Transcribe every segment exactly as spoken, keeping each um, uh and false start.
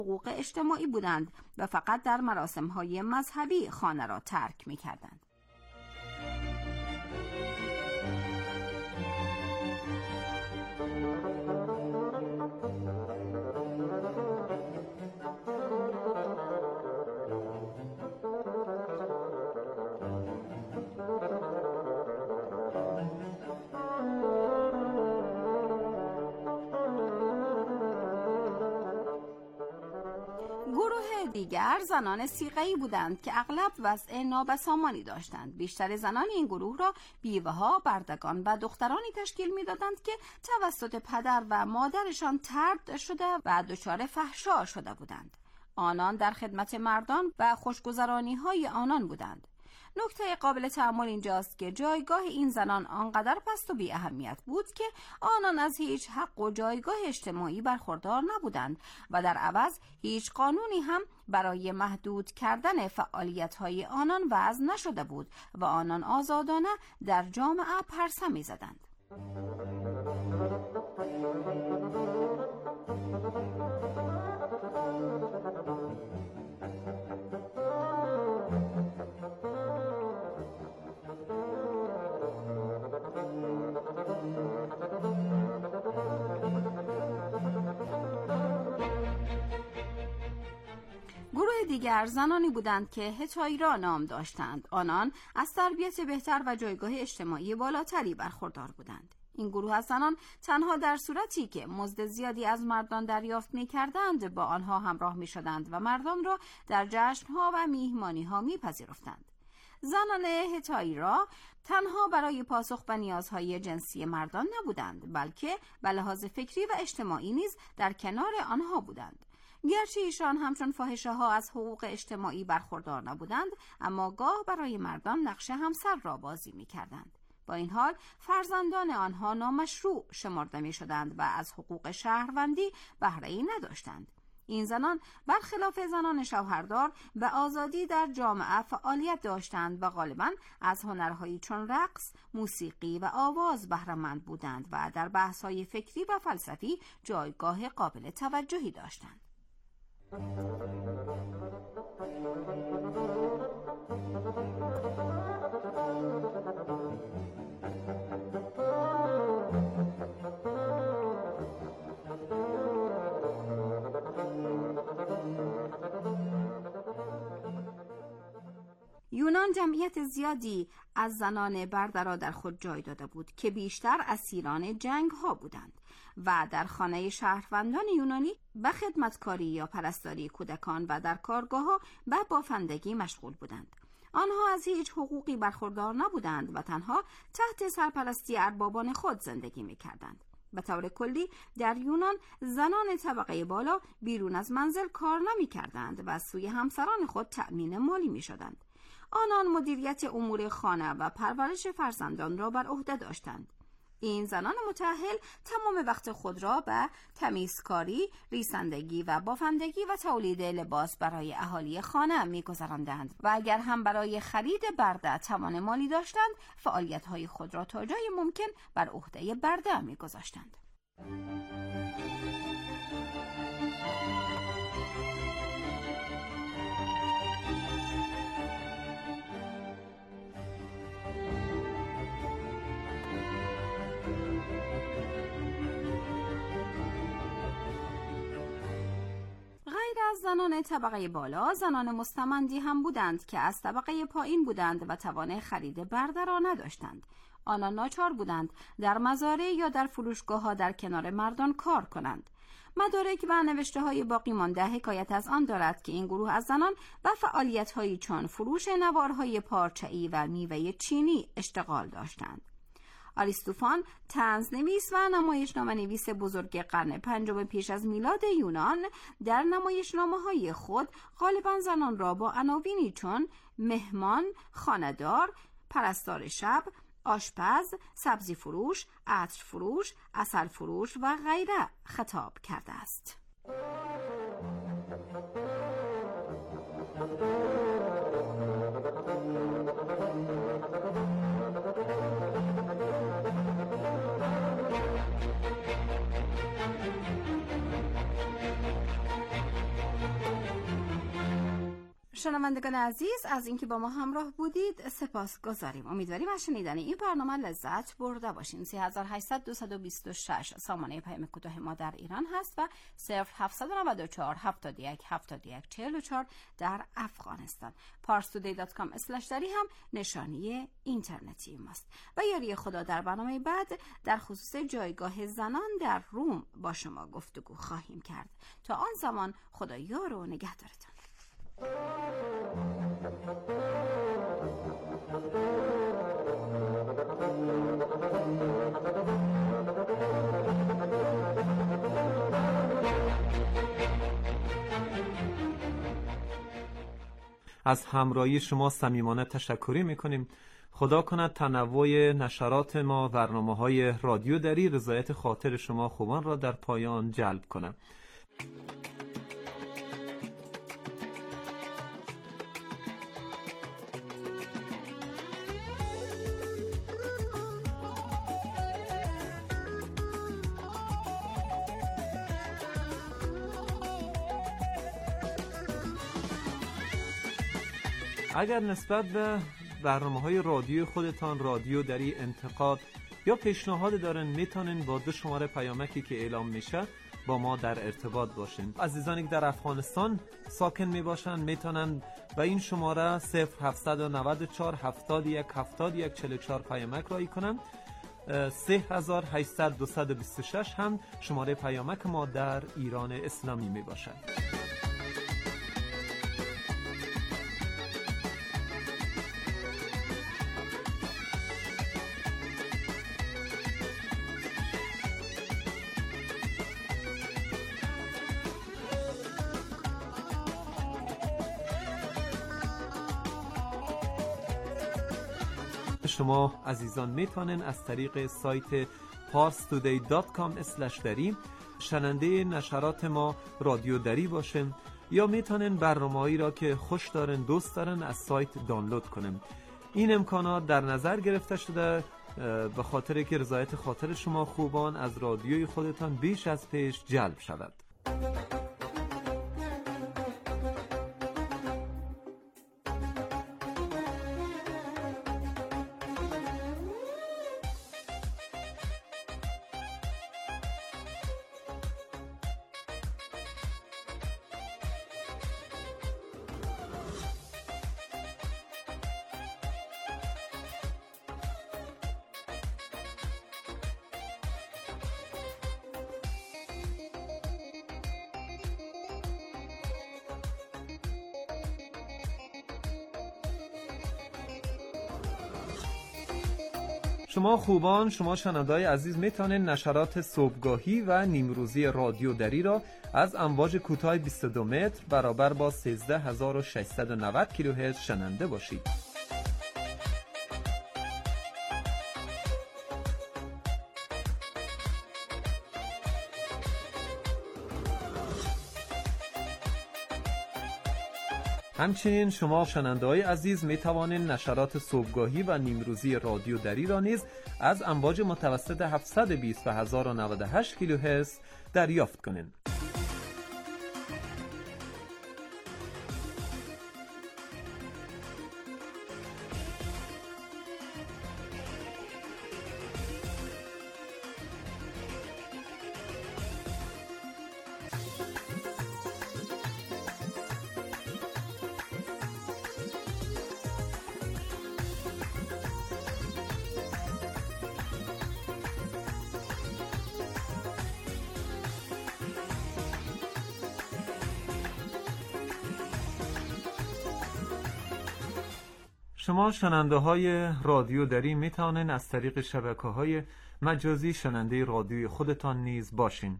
حقوق اجتماعی بودند و فقط در مراسم‌های مذهبی خانه را ترک می‌کردند. دیگر زنان صیغه‌ای بودند که اغلب وضع نابسامانی داشتند. بیشتر زنان این گروه را بیوه‌ها، بردگان و دخترانی تشکیل می‌دادند که توسط پدر و مادرشان طرد شده و دچار فحشا شده بودند. آنان در خدمت مردان و خوشگذرانی‌های آنان بودند. نکته قابل تأمل اینجاست که جایگاه این زنان آنقدر پست و بی اهمیت بود که آنان از هیچ حق و جایگاه اجتماعی برخوردار نبودند و در عوض هیچ قانونی هم برای محدود کردن فعالیت‌های آنان وضع نشده بود و آنان آزادانه در جامعه پرسه می‌زدند. گروه دیگر زنانی بودند که هتایرا نام داشتند. آنان از تربیت بهتر و جایگاه اجتماعی بالاتری برخوردار بودند. این گروه از زنان تنها در صورتی که مزد زیادی از مردان دریافت می‌کردند با آنها همراه می‌شدند و مردان را در جشن‌ها و میهمانی‌ها می‌پذیرفتند. زنان هتایرا تنها برای پاسخ به نیازهای جنسی مردان نبودند، بلکه به لحاظ فکری و اجتماعی نیز در کنار آنها بودند. گرچه ایشان همچون فاحشه ها از حقوق اجتماعی برخوردار نبودند، اما گاه برای مردان نقش همسر را بازی می کردند. با این حال فرزندان آنها نامشروع شمرده می شدند و از حقوق شهروندی بهره‌ای نداشتند. این زنان برخلاف زنان شوهردار به آزادی در جامعه فعالیت داشتند و غالباً از هنرهایی چون رقص، موسیقی و آواز بهره‌مند بودند و در بحث‌های فکری و فلسفی جایگاه قابل توجهی داشتند. یونان جمعیت زیادی از زنان برده را در خود جای داده بود که بیشتر اسیران جنگ ها بودند و در خانه شهروندان یونانی به خدمتکاری یا پرستاری کودکان و در کارگاه ها به بافندگی مشغول بودند. آنها از هیچ حقوقی برخوردار نبودند و تنها تحت سرپرستی اربابان خود زندگی می کردند. به طور کلی در یونان زنان طبقه بالا بیرون از منزل کار نمی کردند و از سوی همسران خود تأمین مالی می شدند. آنان مدیریت امور خانه و پرورش فرزندان را بر عهده داشتند. این زنان متأهل تمام وقت خود را به تمیزکاری، ریسندگی و بافندگی و تولید لباس برای اهالی خانه می‌گذراندند و اگر هم برای خرید برده توان مالی داشتند، فعالیت‌های خود را تا جای ممکن بر عهده برده می‌گذاشتند. از زنان طبقه بالا زنان مستمندی هم بودند که از طبقه پایین بودند و توان خرید برده را نداشتند. آنان ناچار بودند در مزارع یا در فروشگاه ها در کنار مردان کار کنند. مدارک و نوشته های باقی مانده حکایت از آن دارد که این گروه از زنان به فعالیت هایی چون فروش نوارهای پارچه‌ای و میوه چینی اشتغال داشتند. آریستوفان، طنزنویس و نمایشنامه نویس بزرگ قرن پنجم پیش از میلاد یونان، در نمایشنامه‌های خود غالباً زنان را با عناوینی چون مهمان، خانه‌دار، پرستار شب، آشپز، سبزی فروش، عطر فروش، عسل فروش و غیره خطاب کرده است. شنوندگان عزیز، از اینکه با ما همراه بودید سپاسگزاریم. امیدواریم از شنیدن این برنامه لذت برده باشین. سه هزار و هشتصد دویست و بیست و شش سامانه پیام کوتاه ما در ایران هست و صفر هفتصد و نود و چهار هفتاد و یک هفتاد و یک چهل و چهار در افغانستان. پارس تودی دات کام اسلش دری هم نشانی اینترنتی ماست. و یاری خدا در برنامه بعد در خصوص جایگاه زنان در روم با شما گفتگو خواهیم کرد. تا آن زمان خدا یار و نگهدارتان. از همراهی شما صمیمانه تشکر می‌کنیم. خدا کند تنوع نشرات ما، برنامه‌های رادیو دری رضایت خاطر شما خوبان را در پایان جلب کنم. اگر نسبت به برنامه‌های رادیو خودتان رادیو دری انتقاد یا پیشنهاد دارن، میتونن با دو شماره پیامکی که اعلام میشه با ما در ارتباط باشین. عزیزانی که در افغانستان ساکن میباشن میتونن با این شماره صفر هفتصد و نود و چهار هفتاد و یک هفتاد و یک چهل و چهار پیامک رایی کنن. سه هزار و هشتصد دویست و بیست و شش هم شماره پیامک ما در ایران اسلامی میباشن. شما عزیزان میتونن از طریق سایت پارس تودی دات کام اسلش دری شنونده نشرات ما رادیو دری باشن یا میتونن برنامه‌ای را که خوش دارن دوست دارن از سایت دانلود کنن. این امکانات در نظر گرفته شده به خاطر که رضایت خاطر شما خوبان از رادیوی خودتان بیش از پیش جلب شود. شما خوبان، شما شنونده‌های عزیز میتونید نشرات صبحگاهی و نیمروزی رادیو دری را از امواج کوتاه بیست و دو متر برابر با سیزده هزار و ششصد و نود کیلوهرتز شنونده باشید. همچنین شما شنونده‌های عزیز می توانید نشرات صبحگاهی و نیمروزی رادیو دری را نیز از امواج متوسط هفتصد و بیست و هزار و نود و هشت کیلوهرتز دریافت کنید. شما شنونده های رادیو دری می توانید از طریق شبکه های مجازی شنونده رادیوی خودتان نیز باشین.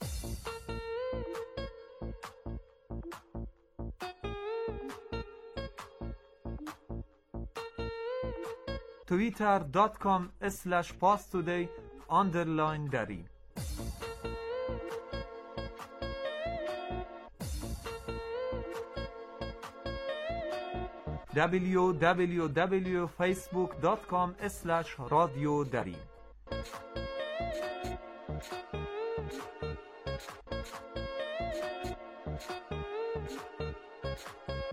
توییتر دات کام اسلش پاس تودی آندرلاین دری دبلیو دبلیو دبلیو فیسبوک دات کام اسلش رادیو دری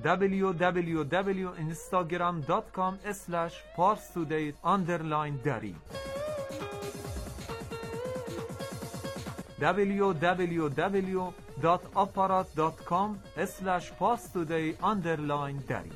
دبلیو دبلیو دبلیو دات اینستاگرام دات کام اسلش پارستودی آندرلاین دری دبلیو دبلیو دبلیو دات آپارات دات کام اسلش پارستودی آندرلاین دری.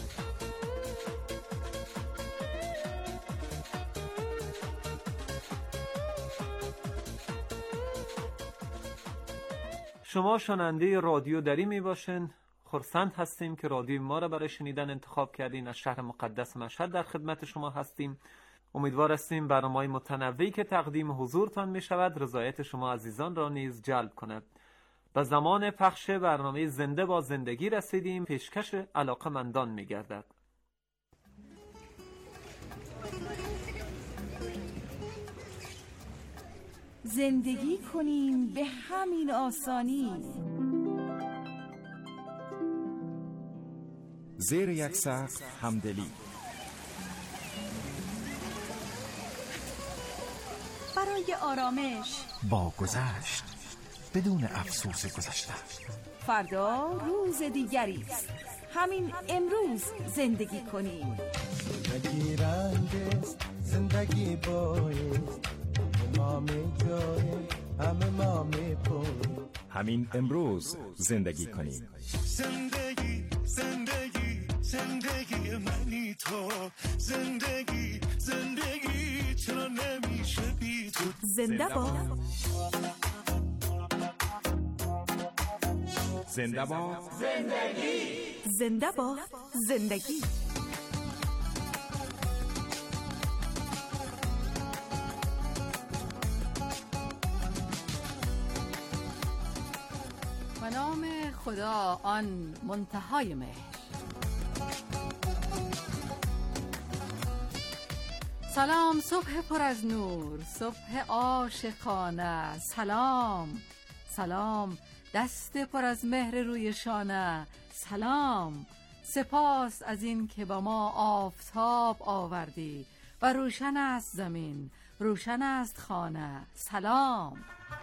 شما شنونده رادیو دری می باشین. خرسند هستیم که رادیو ما را برای شنیدن انتخاب کردین. از شهر مقدس مشهد در خدمت شما هستیم. امیدوار هستیم برنامه‌های متنوعی که تقدیم حضورتان می شود رضایت شما عزیزان را نیز جلب کند. و زمان پخش برنامه زنده با زندگی رسیدیم. پیشکش علاقه‌مندان می گردد. زندگی کنیم به همین آسانی، زیر یک سقف همدلی، برای آرامش با گذشت بدون افسوس گذشته. فردا روز دیگری است، همین امروز زندگی کنیم. زندگی رنگ است، زندگی بایست، همه جای همه ما میپویم. همین امروز زندگی کنیم. زندگی زندگی زندگی منی تو، زندگی زندگی چرا نمیشه بی تو. زنده با زنده با زندگی، زنده با زندگی. به نام خدا آن منتهای مهر. سلام صبح پر از نور، صبح عاشقانه. سلام سلام دست پر از مهر روی شانه. سلام سپاس از این که با ما آفتاب آوردی و روشن است زمین، روشن است خانه. سلام.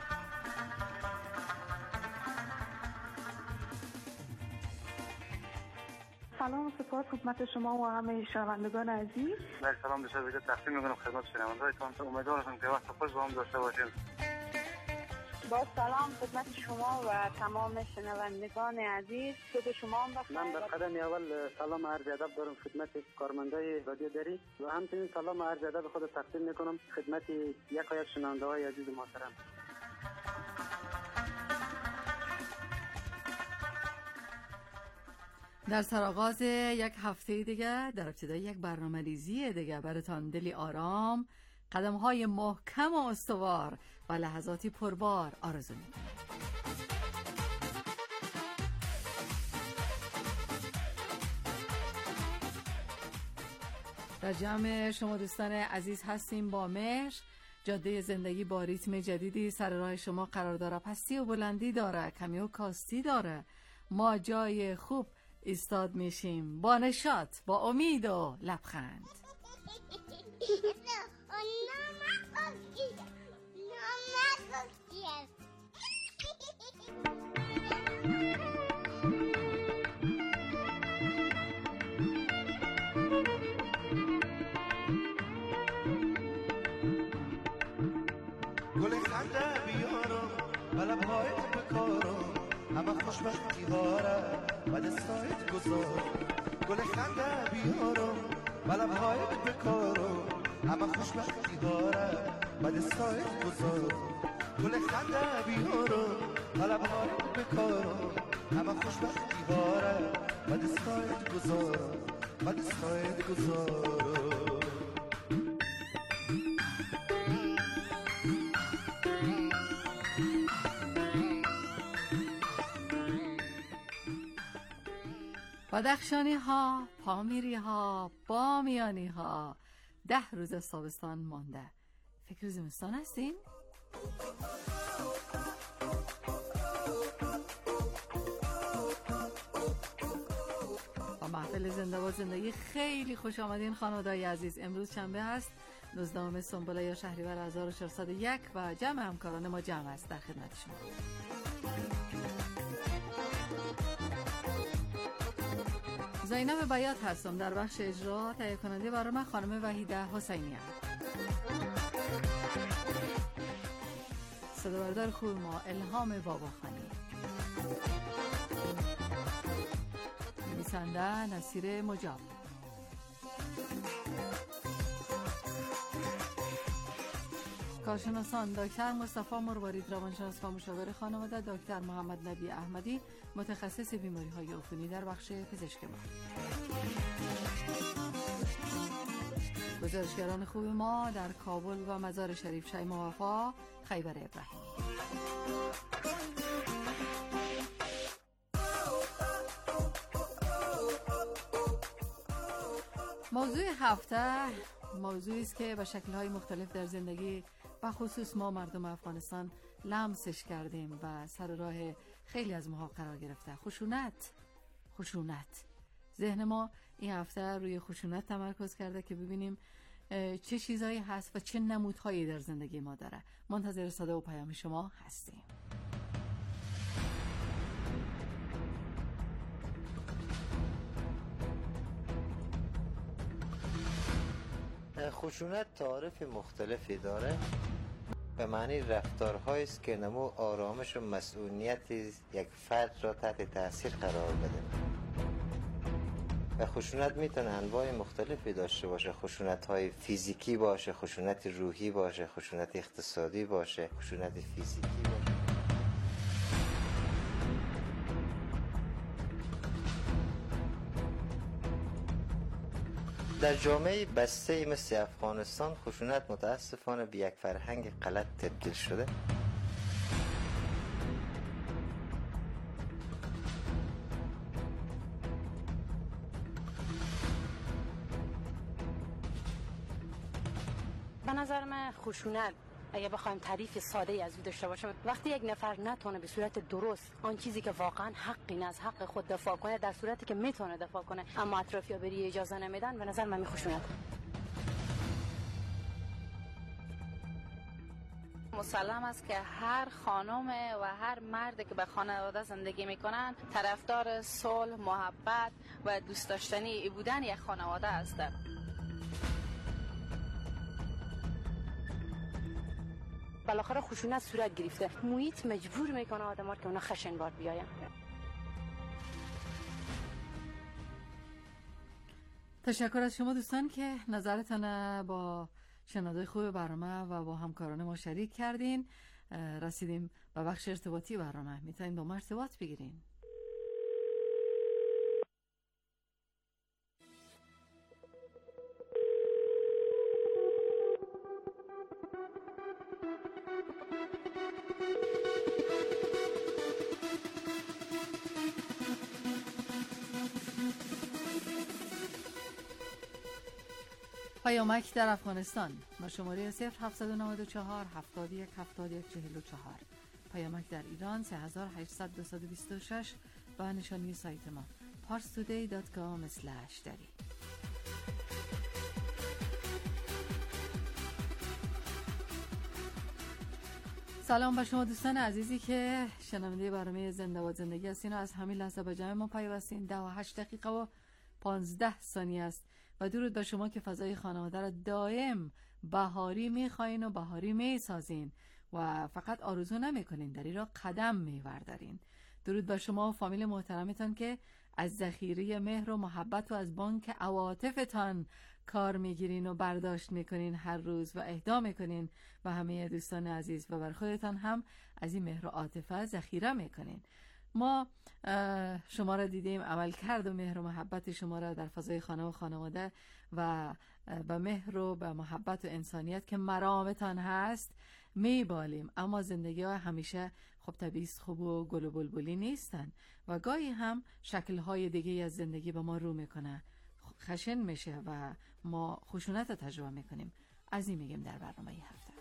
سلام و سپاس خدمت شما و همه شنوندگان عزیز. بله سلام بسیار بسیار تقدیم می‌کنم خدمت شنوندگانتون. امیدوارم که وقت خوش با هم داشته باشیم. با سلام خدمت شما و تمام شنوندگان عزیز. خود شما هم بخیر. من در قدم اول سلام عرض ادب دارم خدمت کارمندای رادیو دری و همچنین سلام عرض ادب خود تقدیم می‌کنم خدمت یک و یک شنونده‌های عزیز محترم. در سرآغاز یک هفته دیگه، در ابتدای یک برنامه‌ریزی دیگه براتان دلی آرام، قدم‌های محکم و استوار و لحظاتی پربار آرزو می‌کنم. در جمع شما دوستان عزیز هستیم با مهر. جاده زندگی با ریتم جدیدی سر راه شما قرار داره. پستی و بلندی داره، کمی و کاستی داره. ما جای خوب ایستاد میشیم با نشاط، با امید و لبخند. گل خنده بیارم بلبهایت بکارم، همه خوشبختی هاره و دستایت گذارم. گل خنده بیارم بلبهایت بکارم، همه خوشبختی هاره و دستایت گذارم. گل خنده بیارم بلبهایت بکارم، همه خوشبختی هاره و دستایت گذارم و دستایت گذارم. بدخشانی ها، پامیری ها، بامیانی ها. ده روز تابستان مانده. فکر زمستان هستین؟ با محفل زنده با زندگی خیلی خوش آمدین خانواده‌ی عزیز. امروز شنبه هست، نوزدهم سنبله یا شهریور هزار و چهارصد و یک و جمع همکاران ما جمع است در خدمت شما. زینب بیات هستم. در بخش اجرا تهیه کننده برنامه خانم وحیده حسینی هست. صداوردار خوب ما الهام باباخانی، نویسنده نصیر مجاب. کارشناسان دکتر مصطفی مروارید، روانشناس و مشاور خانواده، دکتر محمد نبی احمدی، متخصص بیماری‌های عفونی در بخش پزشکی ما. گزارشگران خوب ما در کابل و مزار شریف شیما وفا، خیبر ابراهیم. موضوع هفته موضوعی است که به شکل‌های مختلف در زندگی و خصوص ما مردم افغانستان لمسش کردیم و سر راه خیلی از ماها قرار گرفته. خشونت خشونت ذهن ما این هفته روی خشونت تمرکز کرده که ببینیم چه چیزایی هست و چه نمودهایی در زندگی ما داره. منتظر صدا و پیام شما هستیم. خشونت تعریف مختلفی داره. به معنی رفتارهایی است که نمو آرامش و مسئولیت یک فرد را تحت تاثیر قرار بده. و خشونت میتونه انواع مختلفی داشته باشه. خشونت های فیزیکی باشه، خشونت روحی باشه، خشونت اقتصادی باشه، خشونت فیزیکی باشه. در جامعه بسته مثل افغانستان خشونت متاسفانه به یک فرهنگ غلط تبدیل شده. به نظر من خشونت اگه بخوایم تعریف ساده از او داشته باشیم، وقتی یک نفر نتونه به صورت درست آن چیزی که واقعا حقی از حق خود دفاع کنه، در صورتی که میتونه دفاع کنه اما اطرافی‌ها بری اجازه نمیدن، به نظر من خشونت. مسلم است که هر خانم و هر مرد که به خانواده زندگی میکنن طرفدار صلح، محبت و دوست داشتنی بودن یک خانواده است. بالاخره خشونت صورت گرفته، محیط مجبور میکنه آدم‌ها که اونا خشن‌بار بیاین. تشکر از شما دوستان که نظرتان با شنونده خوب برنامه و با همکاران ما شریک کردین. رسیدیم به بخش ارتباطی برنامه. میتونین با ما ارتباط بگیرین. پیامک در افغانستان با شماره صفر هفت نه چهار هفتاد و یک هفتاد و یک چهل و چهار. پیامک در ایران سه هزار و هشتصد و بیست و شش و نشانی سایت ما پارس تودی دات کام اسلش دری. سلام به شما دوستان عزیزی که شنونده برنامه زنده و زندگی هستین و از همین لحظه به جمع ما پیوستین. ده و هشت دقیقه و پانزده ثانیه است و درود به شما که فضای خانواده را دائم بهاری میخواین و بهاری میسازین و فقط آرزو نمیکنین، در این را قدم میوردارین. درود به شما و فامیل محترمتان که از ذخیره مهر و محبت و از بانک عواطفتان کار میگیرین و برداشت میکنین هر روز و اهدا میکنین و همه دوستان عزیز و بر خودتان هم از این مهر و عاطفه ذخیره میکنین. ما شما را دیدیم، عمل کرد و مهر و محبت شما را در فضای خانه و خانواده و به مهر و به محبت و انسانیت که مرامتان هست میبالیم. اما زندگی ها همیشه خب طبیعی خوب و گل و بلبلی نیستن و گاهی هم شکل‌های دیگه از زندگی به ما رو میکنه، خشن میشه و ما خشونت رو تجربه میکنیم. از این میگیم در برنامه هفته.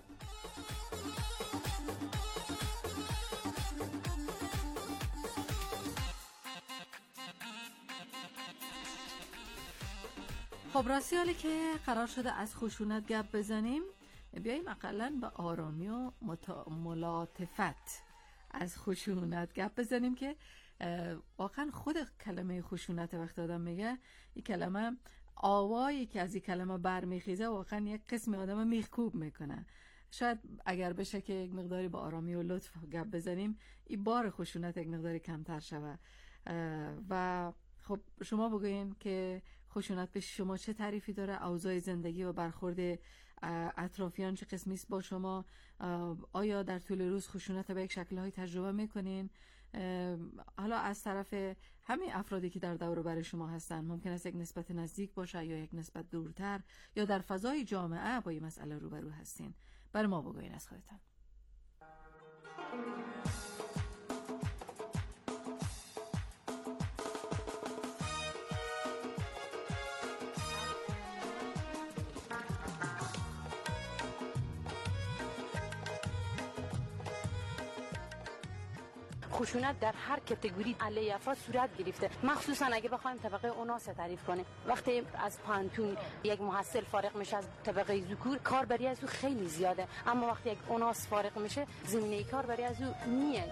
خب راستی حالی که قرار شده از خشونت گپ بزنیم، بیاییم اقلن به آرامی و ملاتفت از خشونت گپ بزنیم که واقعا خود کلمه خشونت وقت آدم میگه این کلمه آوایی که از این کلمه برمیخیزه واقعا یک قسم آدم میخکوب میکنه. شاید اگر بشه که یک مقداری با آرامی و لطف گپ بزنیم این بار خشونت یک مقداری کمتر شوه. و خب شما بگوین که خشونت به شما چه تعریفی داره؟ اوضاع زندگی و برخورد اطرافیان چه قسمی است با شما؟ آیا در طول روز خشونت به یک شکل‌های تجربه میکنین؟ حالا از طرف همین افرادی که در دور و بر شما هستن ممکن است یک نسبت نزدیک باشه یا یک نسبت دورتر، یا در فضای جامعه با این مسئله روبرو هستین. برای ما بگوین از خودتان. خشونت در هر کاتگوری علیه افراد صورت گرفته، مخصوصا اگه بخوایم طبقه اوناس تعریف کنیم. وقتی از پانتون یک محصل فارغ میشه از طبقه ذکور، کار برای از او خیلی زیاده، اما وقتی یک اوناس فارغ میشه زمینه کار برای از او میاد.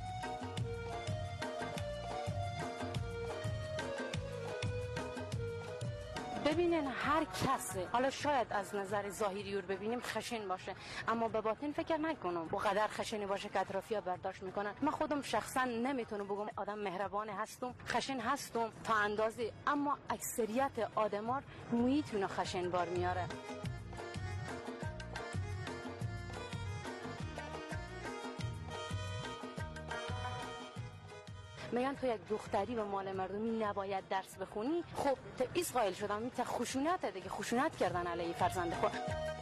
ببینین هر کسی، حالا شاید از نظر ظاهری رو ببینیم خشن باشه، اما به باطن فکر نکنم با قدر خشنی باشه که اطرافی‌ها برداشت میکنن. من خودم شخصا نمیتونم بگم آدم مهربان هستم، خشن هستم تا اندازه، اما اکثریت آدما میتونه خشن بار میاره. میگن تو یک دختری و مال مردمی نباید درس بخونی. خب تا ایس قائل شدم تا خشونت دیگه، خشونت کردن علیه فرزند خود.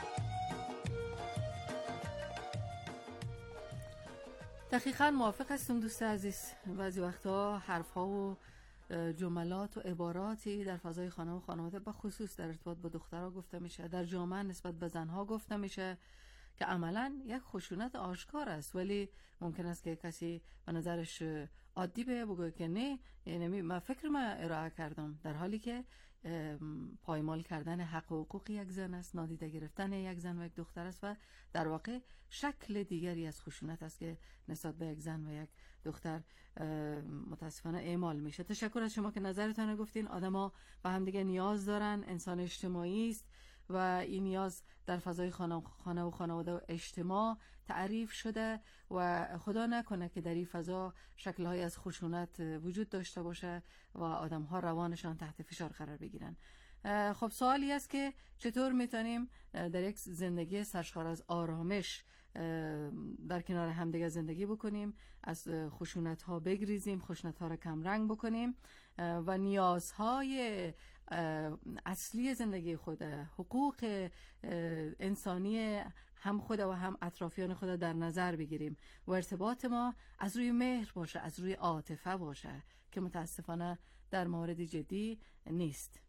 دقیقاً موافق هستم دوست عزیز. بعضی وقتا حرف‌ها و جملات و عباراتی در فضای خانه و خانواده به خصوص در ارتباط با دخترها گفته میشه، در جامعه نسبت به زنها گفته میشه که عملاً یک خشونت آشکار است، ولی ممکن است که کسی به نظرش عادی به بگه که نه، یعنی من فکر من ارائه کردم، در حالی که پایمال کردن حق و حقوق یک زن است، نادیده گرفتن یک زن و یک دختر است و در واقع شکل دیگری از خشونت است که نسبت به یک زن و یک دختر متاسفانه اعمال میشه. تشکر از شما که نظرتان گفتین. آدما به هم دیگه نیاز دارن، انسان اجتماعی است و این نیاز در فضای خانه و خانواده و اجتماع تعریف شده و خدا نکنه که در این فضا شکل‌های از خشونت وجود داشته باشه و آدم‌ها روانشان تحت فشار قرار بگیرن. خب سوالی است که چطور میتونیم در یک زندگی سرشار از آرامش در کنار همدیگه زندگی بکنیم، از خشونت ها بگریزیم، خشونت ها را کم رنگ بکنیم و نیازهای اصلی زندگی خود، حقوق انسانی هم خود و هم اطرافیان خود در نظر بگیریم و ارتباط ما از روی مهر باشه، از روی عاطفه باشه که متاسفانه در مورد جدی نیست.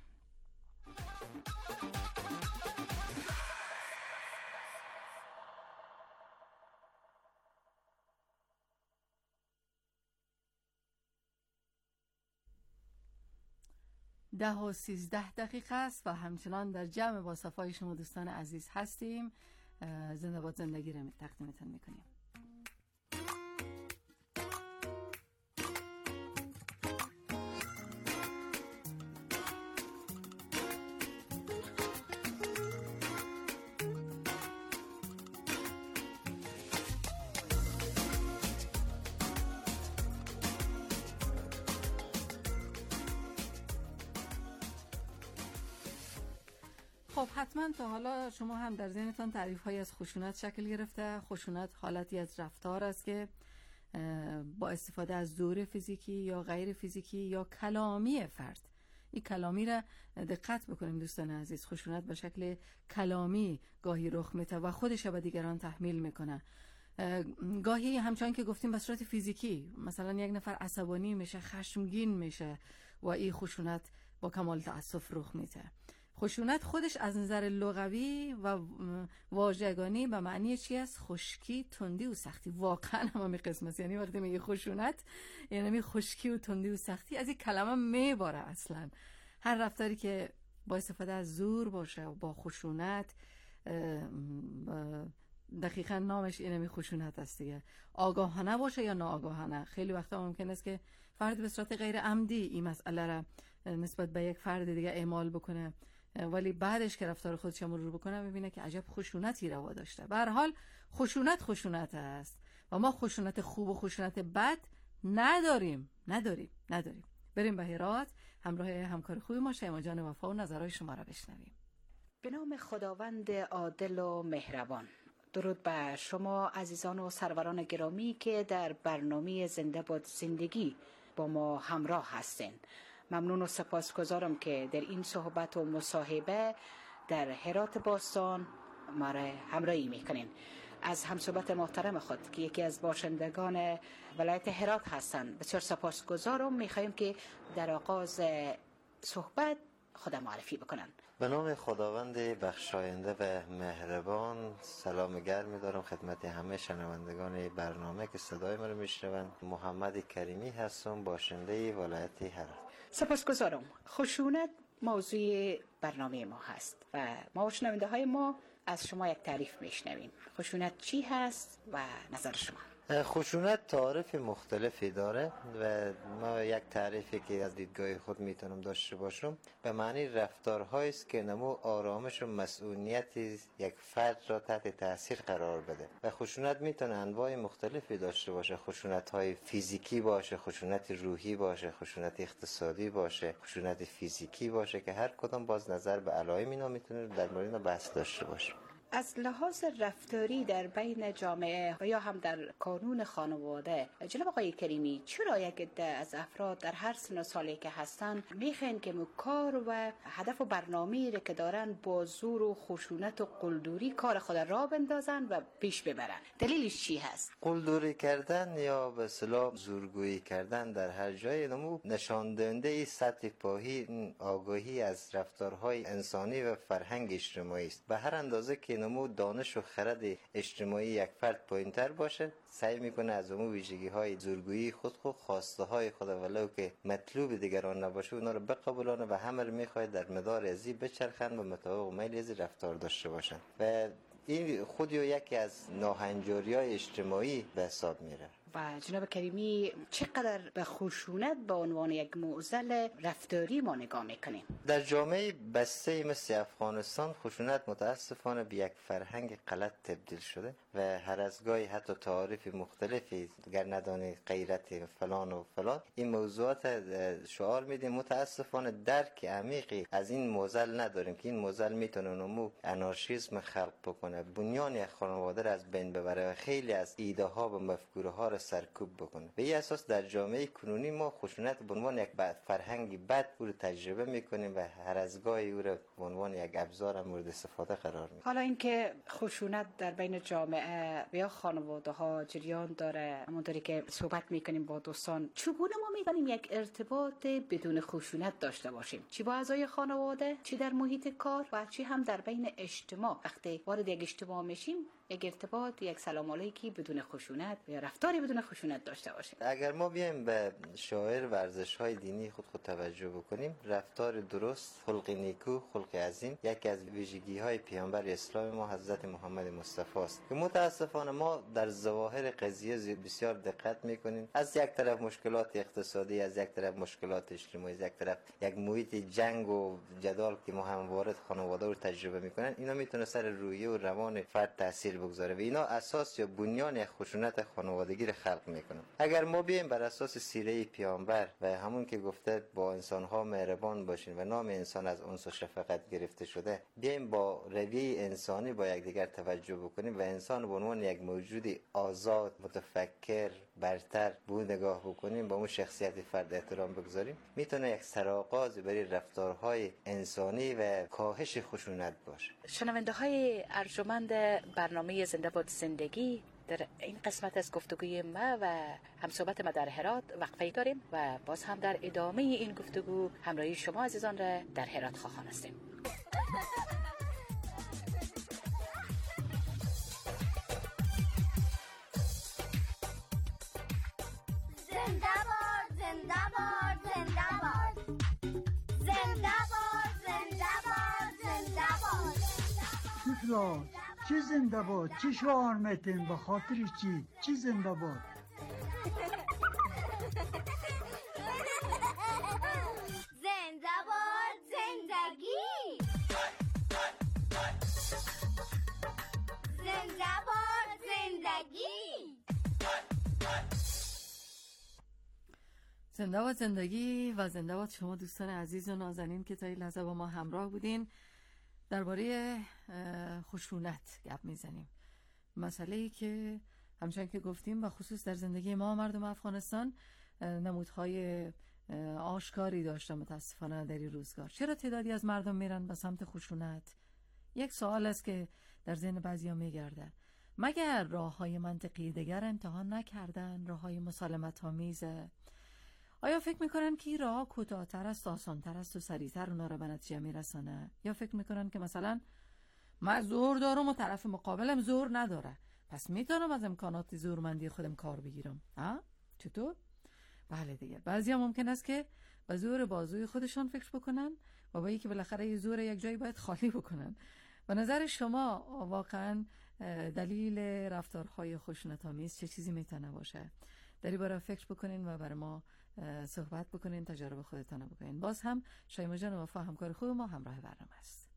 ده و سیزده دقیقه است و همچنان در جمع با صفای شما دوستان عزیز هستیم. زنده باد زندگی رو تقدیمتون میکنیم. خب حتما تا حالا شما هم در ذهنتان تعریف های از خشونت شکل گرفته. خشونت حالتی از رفتار است که با استفاده از زور فیزیکی یا غیر فیزیکی یا کلامی فرد، این کلامی را دقت بکنیم دوستان عزیز، خشونت به شکل کلامی گاهی رخ میده و خودش به دیگران تحمیل میکنه. گاهی همچنان که گفتیم به صورت فیزیکی، مثلا یک نفر عصبانی میشه، خشمگین میشه و این خشونت با کمال تأسف رخ میده. خشونت خودش از نظر لغوی و واژگانی به معنی چی است؟ خشکی، تندی و سختی. واقعا همه قسمت، یعنی وقتی میگه خشونت یعنی خشکی و تندی و سختی از این کلمه میباره. اصلا هر رفتاری که با استفاده از زور باشه و با خشونت دقیقاً نامش اینمی خشونت است دیگه. آگاهانه باشه یا ناآگاهانه. خیلی وقتا ممکن است که فرد به صورت غیر عمدی این مسئله را نسبت به یک فرد دیگه اعمال بکنه، ولی بعدش که رفتار خودش مرور بکنه میبینه که عجب خشونتی روا داشته. به هر حال خشونت خشونت است و ما خشونت خوب و خشونت بد نداریم نداریم نداریم. بریم به هرات همراه همکار خوبی ما شیما جان وفا و نظرهای شما را بشنویم. به نام خداوند عادل و مهربان. درود بر شما عزیزان و سروران گرامی که در برنامه زنده باد زندگی با ما همراه هستین. ممنون و سپاسگزارم که در این صحبت و مصاحبه در هرات باستان ما را همراهی میکنین. از همصحبت محترم خود که یکی از باشندگان ولایت هرات هستند بسیار سپاسگزارم. میخوایم که در آغاز صحبت خود معرفی بکنن. به نام خداوند بخشاینده و مهربان سلام گرمی دارم خدمت همه شنوندگان برنامه که صدای من رو میشنوند. محمد کریمی هستم، باشنده ولایت هرات. سپاسگزارم. خشونت موضوع برنامه ما هست و ما شنونده های ما از شما یک تعریف میشنویم. خشونت چی هست و نظر شما؟ خشونت تعریف مختلفی داره و ما یک تعریفی که از دیدگاه خود میتونم داشته باشم به معنی رفتارهایی است که نمو آرامش و مسئولیت یک فرد را تحت تاثیر قرار بده و خشونت میتونه انواع مختلفی داشته باشه. خشونت های فیزیکی باشه، خشونت روحی باشه، خشونت اقتصادی باشه، خشونت فیزیکی باشه که هر کدام باز نظر به علائم اینا میتونه در مورد بحث داشته باشه. از لحاظ رفتاری در بین جامعه و یا هم در قانون خانواده، جناب آقای کریمی، چرا یک عده از افراد در هر سن و سالی که هستن میخواین که کار و هدف و برنامه‌ای را که دارن با زور و خشونت و قلدری کار خود را بندازن و پیش ببرن؟ دلیلش چی هست؟ قلدری کردن یا به اصطلاح زورگویی کردن در هر جای نمو نشان دهنده سطح پایین آگاهی از رفتارهای انسانی و فرهنگ اجتماعی است. به هر اندازه که نمو دانش و خرد اجتماعی یک فرد پایین‌تر باشه سعی میکنه از اون ویژگی های زورگویی خود خود خواسته های خود ولو که مطلوب دیگران نباشه اونا رو بقبولانه و همه رو میخواد در مدار ازی بچرخند و مطابق میل ازی رفتار داشته باشن و این خودی یکی از ناهنجاری‌های اجتماعی به حساب میره. و جناب کریمی چقدر به خشونت به عنوان یک معضل رفتاری ما نگاه میکنیم؟ در جامعه بسته مثل افغانستان خشونت متاسفانه به یک فرهنگ غلط تبدیل شده و هر از گاهی حتی تعاریف مختلفی گر ندانی غیرت فلان و فلان این موضوعات شعار میدیم. متاسفانه درک عمیقی از این معضل نداریم که این معضل میتونه نمو انارشیسم خلق بکنه، بنیان یک خانواده را از بین ببره و خیلی از ایده ها و مفکوره ها را سرکوب بکنه. به این اساس در جامعه کنونی ما خشونت به عنوان یک فرهنگی بد او رو تجربه میکنیم و هر از گاهی او رو به عنوان یک ابزار مورد استفاده قرار میدیم. حالا اینکه خشونت در بین جامعه و یا خانواده ها جریان داره، همونطوری که صحبت میکنیم با دوستان، چگونه ما میتونیم یک ارتباط بدون خشونت داشته باشیم؟ چی با اعضای خانواده، چی در محیط کار و چی هم در بین اجتماع؟ وقتی وارد یک اجتماع میشیم یک ارتباط، یک سلام علیکی بدون خشونت یا رفتاری بدون خشونت داشته باشیم. اگر ما بیایم به شاعر ورزش های دینی خود خود توجه بکنیم، رفتار درست، خلق نیکو، خلق عظیم یکی از ویژگی های پیامبر اسلام ما حضرت محمد مصطفی است که متاسفانه ما در ظواهر قضیه بسیار دقت میکنیم. از یک طرف مشکلات اقتصادی، از یک طرف مشکلات اجتماعی، از یک طرف یک محیط جنگ و جدال که ما هم وارد خانواده رو تجربه میکنن، اینا میتونه سر روحیه و روان فرد تاثیر بگذاره و اینا اساس یا بنیان یک خشونت خانوادگی رو خلق میکنه. اگر ما بیایم بر اساس سیره پیامبر و همون که گفته با انسان‌ها مهربان باشین و نام انسان از انس و شفقت گرفته شده، بیایم با رویه انسانی با یکدیگر توجه بکنیم و انسان به عنوان یک موجود آزاد، متفکر، برتر به نگاه بکنیم، با اون شخصیت فرد احترام بگذاریم، میتونه یک سرآغاز برای رفتارهای انسانی و کاهش خشونت باشه. شنونده های ارجمند برنامه زنده باد زندگی، در این قسمت از گفتگوی ما و همصحبت ما در هرات وقفه داریم و باز هم در ادامه این گفتگو همراهی شما عزیزان را در هرات خواهان هستیم. زنده باد، زنده باد، زنده باد. زنده باد، زنده باد، زنده باد. چی زنده باد؟ چی شعار میتین؟ به خاطر چی؟ چی زنده باد؟ زنده باد زندگی، زنده باد زندگی، زنده باد زندگی و زنده باد شما دوستان عزیز و نازنین که تا این لحظه با ما همراه بودین. درباره خشونت گپ میزنیم، مسئله‌ای که همچنان که گفتیم و خصوص در زندگی ما مردم افغانستان نمودهای آشکاری داشته متاسفانه در این روزگار. چرا تعدادی از مردم میرن به سمت خشونت؟ یک سوال است که در ذهن بعضیا میگرده، مگر راه‌های منطقی دیگر امتحان نکردن؟ راه‌های مسالمت آمیز؟ آیا فکر میکنن که این راه کوتاه‌تر است، آسان‌تر است و سریع‌تر اونا را به نتیجه میرسانه؟ یا فکر میکنن که مثلا من زور دارم و طرف مقابلم زور نداره، پس میتونم از امکانات زورمندی خودم کار بگیرم؟ ها؟ چطور؟ بله دیگه، بعضیا ممکن است که به زور بازوی خودشان فکر بکنن و با اینکه بالاخره یه زور یک جایی باید خالی بکنن. به نظر شما واقعا دلیل رفتارهای خشونت‌آمیز چه چیزی میتونه باشه؟ در این باره فکر بکنین و برای ما صحبت بکنین، تجربه خودتان بکنین. باز هم شایمه جان و وفا همکار خوب ما همراه برنامه است.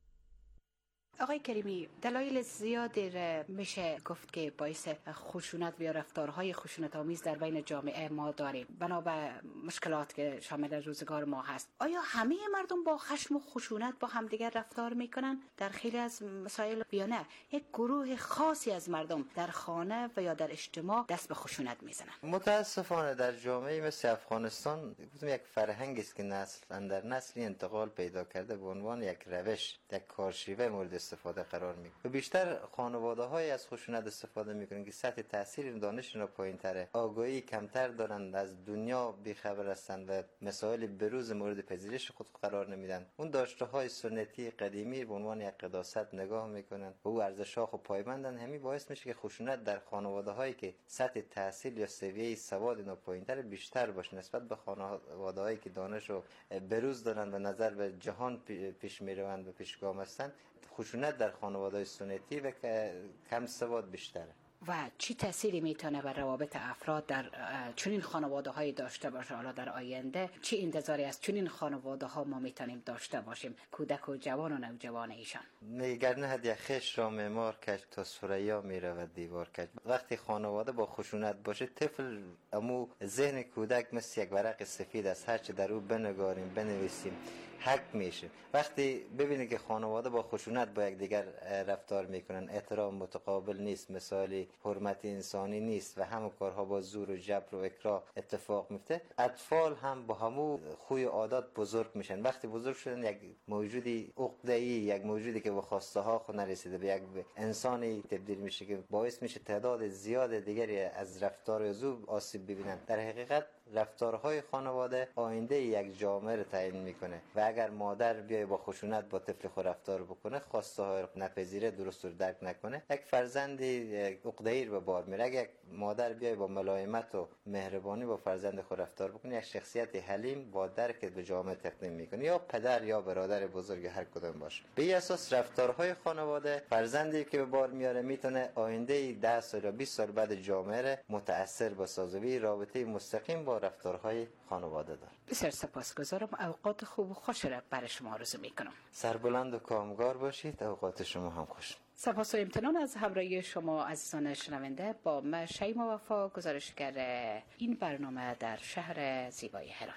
آقای کریمی، دلایل زیادی میشه گفت که باعث خشونت و رفتارهای خشونت آمیز در بین جامعه ما داریم بنا به مشکلات که شامل روزگار ما هست. آیا همه مردم با خشم و خشونت با همدیگر رفتار میکنن؟ در خیلی از مسائل یا نه یک گروه خاصی از مردم در خانه و یا در اجتماع دست به خشونت میزنن؟ متاسفانه در جامعه مثل افغانستان یک فرهنگی است که نسل اندر نسلی انتقال پیدا کرده به عنوان یک روش، یک کارشیوه مورد استفاده قرار میگیره و بیشتر خانواده های از خشونت استفاده میکنن که سطح تحصیل دانششون پایین تره، آگاهی کمتر دارند، از دنیا بیخبر هستند و مسائل بروز مورد پذیرش خود قرار نمیدن. اون داشته های سنتی قدیمی به عنوان یک قداست نگاه میکنن و او ارزش ها خو پایبندن. همین باعث میشه که خشونت در خانواده هایی که سطح تحصیل یا سویه سواد اینا پایین تر بیشتر باشه نسبت به خانواده هایی که دانش رو بروز دارن و نظر به جهان پیش میروند و پیشگام هستند. خشونت در خانواده سنتی و کم سواد بیشتره. و چی تأثیری میتونه بر روابط افراد در چنین خانواده های داشته باشه؟ حالا در آینده چی انتظاری از چنین خانواده ها ما میتونیم داشته باشیم؟ کودک و جوان و نوجوان ایشان میگر نهد یک خش را معمار کش تا ثریا میرود دیوار کش. وقتی خانواده با خشونت باشه، طفل امو ذهن کودک مثل یک ورق سفید است، هرچه در او بنگاریم بنویسیم حق میشه. وقتی ببینید که خانواده با خشونت با یک دیگر رفتار میکنن، احترام متقابل نیست، مثالی حرمت انسانی نیست و همه کارها با زور و جبر و اکراه اتفاق میفته، اطفال هم با همو خوی عادات بزرگ میشن. وقتی بزرگ شدن یک موجودی عقده‌ای، یک موجودی که به خواسته ها خود نرسیده به یک انسانی تبدیل میشه که باعث میشه تعداد زیاد دیگری از رفتار او آسیب ببینن. در حقیقت رفتارهای خانواده آینده یک جامعه را تعیین میکنه و اگر مادر بیای با خشونت با طفل خود رفتار بکنه، خواسته های نپذیره، درست رو درک نکنه، یک فرزندی عقده‌ای رو به بار میره. اگر یک مادر بیای با ملایمت و مهربانی با فرزند خود رفتار بکنه، یک شخصیت حلیم با درک به جامعه تقدیم میکنه، یا پدر یا برادر بزرگ هر کدوم باشه. به این اساس رفتارهای خانواده فرزندی که به بار میاره میتونه آینده ده سال یا بیست سال بعد جامعه متأثر بسازه. رابطه مستقیم با رفتارهای خانواده داره. بسیار سپاسگزارم. اوقات خوب و خوش را برای شما آرزو میکنم. سربلند و کامگار باشید. اوقات شما هم خوش. سپاس و امتنان از همراهی شما عزیزان شنونده با من شیما وفا، گزارشگر این برنامه در شهر زیبای هرات.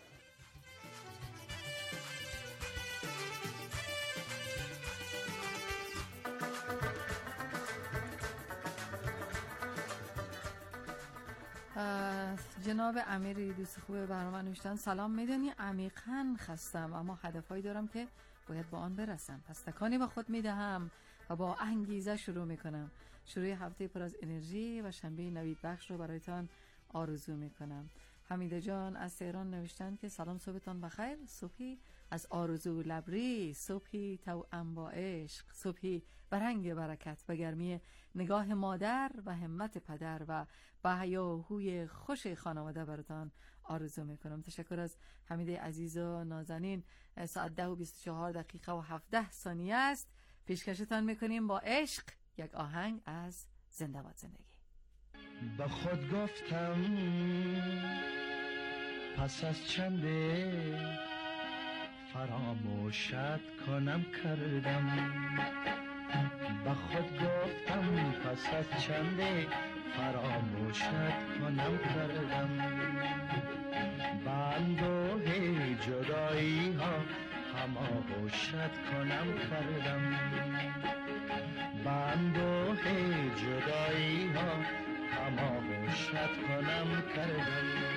جناب امیری دوست خوب برنامه نوشتن سلام، میدونی عمیقاً خستم اما هدفهایی دارم که باید با آن برسم، پس تکانی به خود میدهم و با انگیزه شروع میکنم. شروع هفته پر از انرژی و شنبه نوید بخش رو برایتان آرزو میکنم. حمیده جان از تهران نوشتن که سلام، صبحتان بخیر، صبحی از آرزو لبری، صبحی توأم با عشق، صبحی برنگ برکت و گرمی نگاه مادر و همت پدر و با هیاهوی خوش خانواده براتان آرزو میکنم. تشکر از حمیده عزیز و نازنین. ساعت ده و بیست و چهار دقیقه و هفده ثانیه است. پیشکشتان میکنیم با عشق یک آهنگ از زنده باد زندگی. با خود گفتم پس از چنده فراموشت کنم کردم، با خود گفتم پس از چنده فراموشت کنم کردم، بندوه جدایی ها هماغوشت کنم کردم، بندوه جدایی ها هماغوشت کنم کردم.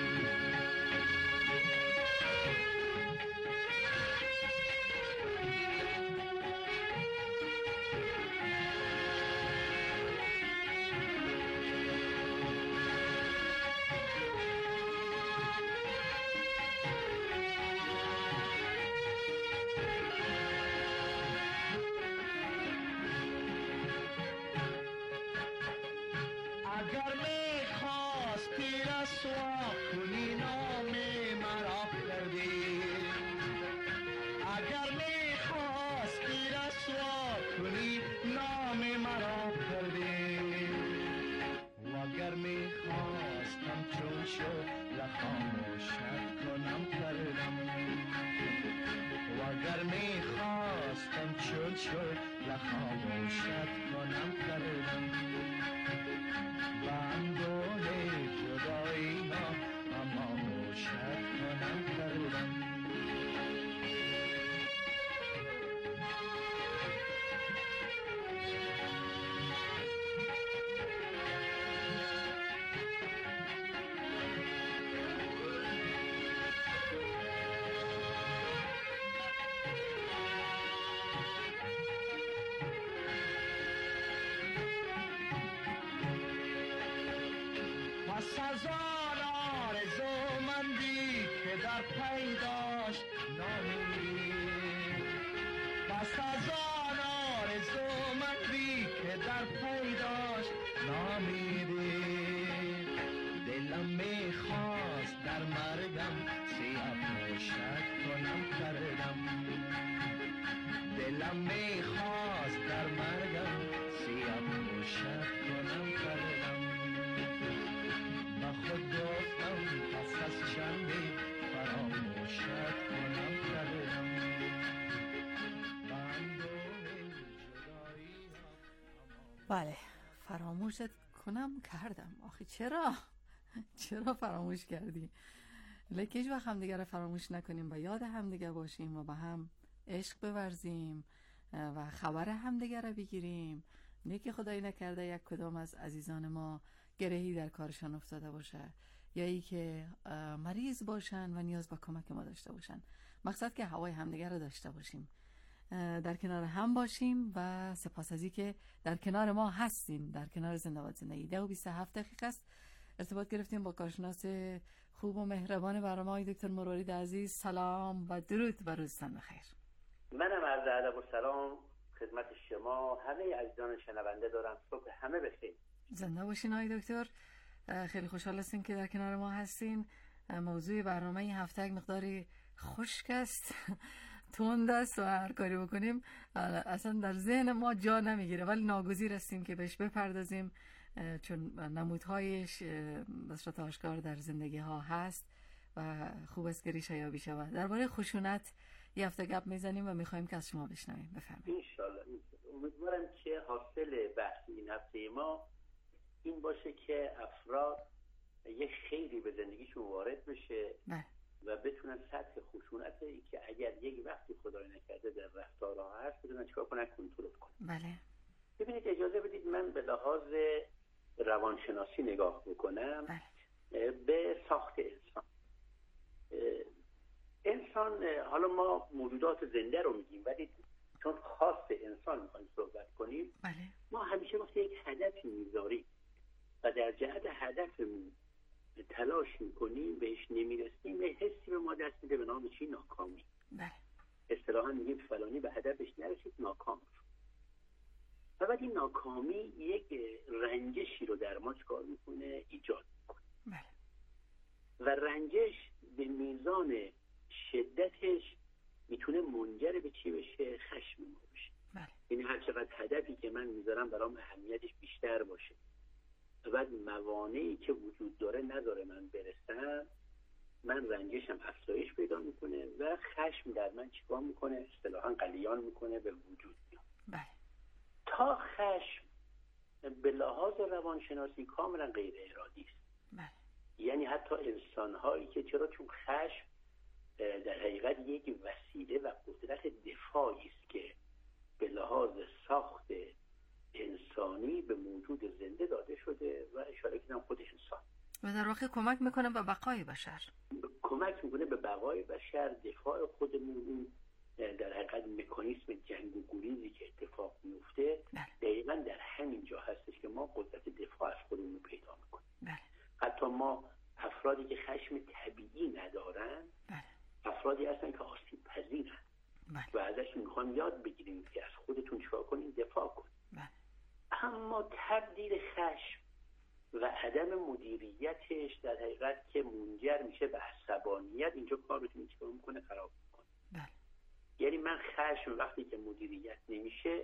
پس از آن آرزومندی که در پی داشت نامیدی، پس از آن آرزومندی که در پی داشت نامیدی، دلم میخواست در مرگم سیاه پوشت کنم کردم، دلم میخواست در مرگم سیاه پوشت کنم کردم، خود گفتم پس از چندی فراموشت کنم کردم. بله، فراموشت کنم کردم. آخه چرا؟ چرا فراموش کردی؟ لیکن هیچ وقت همدیگه رو فراموش نکنیم و یاد همدیگه باشیم و به هم عشق بورزیم و خبر همدیگه رو بگیریم. نه که خدایی نکرده یک کدام از عزیزان ما گرهی در کارشان افتاده باشه یا ای که مریض باشن و نیاز به کمک ما داشته باشن. مقصد که هوای همدیگر رو داشته باشیم، در کنار هم باشیم و سپاس از این که در کنار ما هستین. در کنار زنده باد زندگی ده و بیست و هفت دقیقه است. ارتباط گرفتیم با کارشناس خوب و مهربان برنامه های دکتر مروارید عزیز. سلام و درود و روزتان بخیر. منم عرض ادب و سلام خدمت شما همه عزیزان شنونده دارم. صبح همه بخیر. زنده باشین آقای دکتر. خیلی خوشحال هستیم که در کنار ما هستین. موضوع برنامه این هفته یک مقداری خشک است، تند است و هر کاری بکنیم اصلا در ذهن ما جا نمیگیره، ولی ناگزیر هستیم که بهش بپردازیم چون نمودهایش به صورت آشکار در زندگی ها هست و خوب است که ریشه یابی شود. درباره خشونت یه هفته گپ میزنیم و میخوایم که از شما بشنویم. بفرمایید. ان شاء الله. امیدوارم که حاصل بحث این هفته ما این باشه که افراد یه خیری به زندگیشون وارد بشه بله. و بتونن سطح خشونتی که اگر یک وقتی خدای نکرده در رفتارها هست بتونن چیکار کنن، کنترل کنن. بله. ببینید اجازه بدید من به لحاظ روانشناسی نگاه بکنم. بله. به ساخت انسان. انسان حالا ما موجودات زنده رو میگیم ولی چون خاص انسان میخوایم صحبت کنیم بله. ما همیشه وقتی یک هدفی میذاریم و در جهت هدفمون تلاش میکنیم بهش نمیرسیم حسی به ما دست میده به نام چی؟ ناکامی. بله. اصطلاحا میگیم فلانی به هدفش نرسید، ناکام شد. و بعد این ناکامی یک رنجشی رو در ما چکار میکنه؟ ایجاد میکنه. بله. و رنجش به میزان شدتش میتونه منجر به چی بشه؟ خشم ما بشه. بله. یعنی هر چقدر هدفی که من میذارم برام برام اهمیتش بیشتر باشه و بعد موانعی که وجود داره نداره من برسم، من رنجشم افزایش پیدا میکنه و خشم در من چیکار میکنه؟ اصطلاحاً غلیان میکنه، به وجود میاد. بله. تا خشم به لحاظ روانشناسی کاملا غیر ارادی است. بله. یعنی حتی انسان‌هایی که چرا چون خشم در حقیقت یک وسیله و قدرت دفاعی است که به لحاظ ساخت انسانی به موجود زنده داده شده و اشاره کردم خود انسان و در واقع کمک میکنه به بقای بشر، کمک میکنه به بقای بشر، دفاع خودمون. در حقیقت مکانیسم جنگ و گریزی که اتفاق میفته دقیقاً در همین جا هستش که ما قدرت دفاع از خودمون پیدا میکنیم. بله. حتی ما افرادی که خشم طبیعی ندارن، بله. افرادی هستن که آسیب پذیرن. بله. و ازشون میخوام یاد بگیریم که از خودتون چیکار کنین، دفاع کنین. بله. اما تبدیل خشم و عدم مدیریتش در حقیقت که منجر میشه به عصبانیت، اینجا کارتون چیکار میکنه؟ خراب میکنه. بله. یعنی من خشم وقتی که مدیریت نمیشه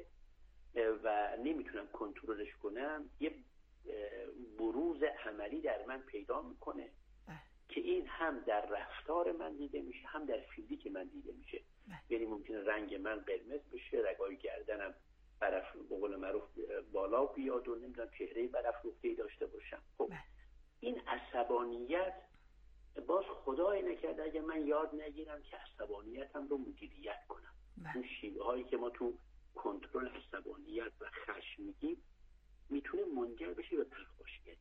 و نمیتونم کنترلش کنم، یه بروز عملی در من پیدا میکنه که این هم در رفتار من دیده میشه، هم در فیزیک من دیده میشه. یعنی ممکنه رنگ من قرمز بشه، رگای گردنم برف به قول معروف بالا بیاد و نمیدونم چهره برافروخته‌ای داشته باشم. خب این عصبانیت باز خدای نکرده اگه من یاد نگیرم که عصبانیتم رو مدیریت کنم. اون شیوه هایی که ما تو کنترل عصبانیت و خشم میگیم میتونه منجر بشه به پرخاشگری.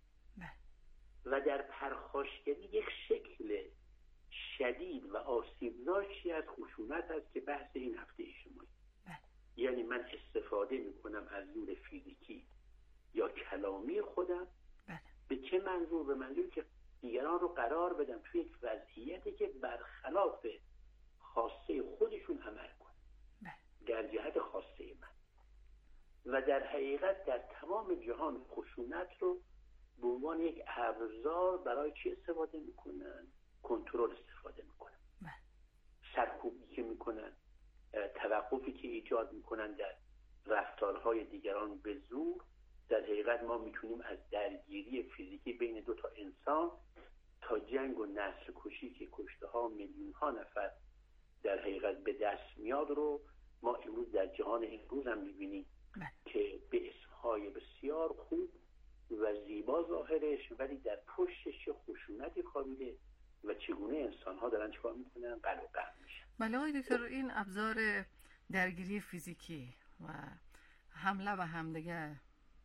و در پرخاشگری یک شکل شدید و آسیبزایی از خشونت هست که بحث این هفته شمایی. یعنی من استفاده میکنم از زور فیزیکی یا کلامی خودم. به چه منظور؟ به منظور که دیگران رو قرار بدم توی یک وضعیتی که برخلاف خواسته خودشون عمل کنه در جهت خواسته من. و در حقیقت در تمام جهان خشونت رو به عنوان یک ابزار برای چی استفاده میکنن؟ کنترل استفاده میکنن. سرکوبی که میکنن، توقفی که ایجاد میکنن در رفتارهای دیگران به زور. در حقیقت ما میتونیم از درگیری فیزیکی بین دو تا انسان تا جنگ و نسل کشی که کشته ها میلیون ها نفر در حقیقت به دست میاد رو ما امروز در جهان امروز هم میبینیم که به اسمهای بسیار خوب و زیبا ظاهرش، ولی در پشتش خشونتی خوابیده و چگونه انسان ها دارن چیکار میکنن؟ قلع و قم میشن. بله آقای دکتر، این ابزار درگیری فیزیکی و حمله به همدیگه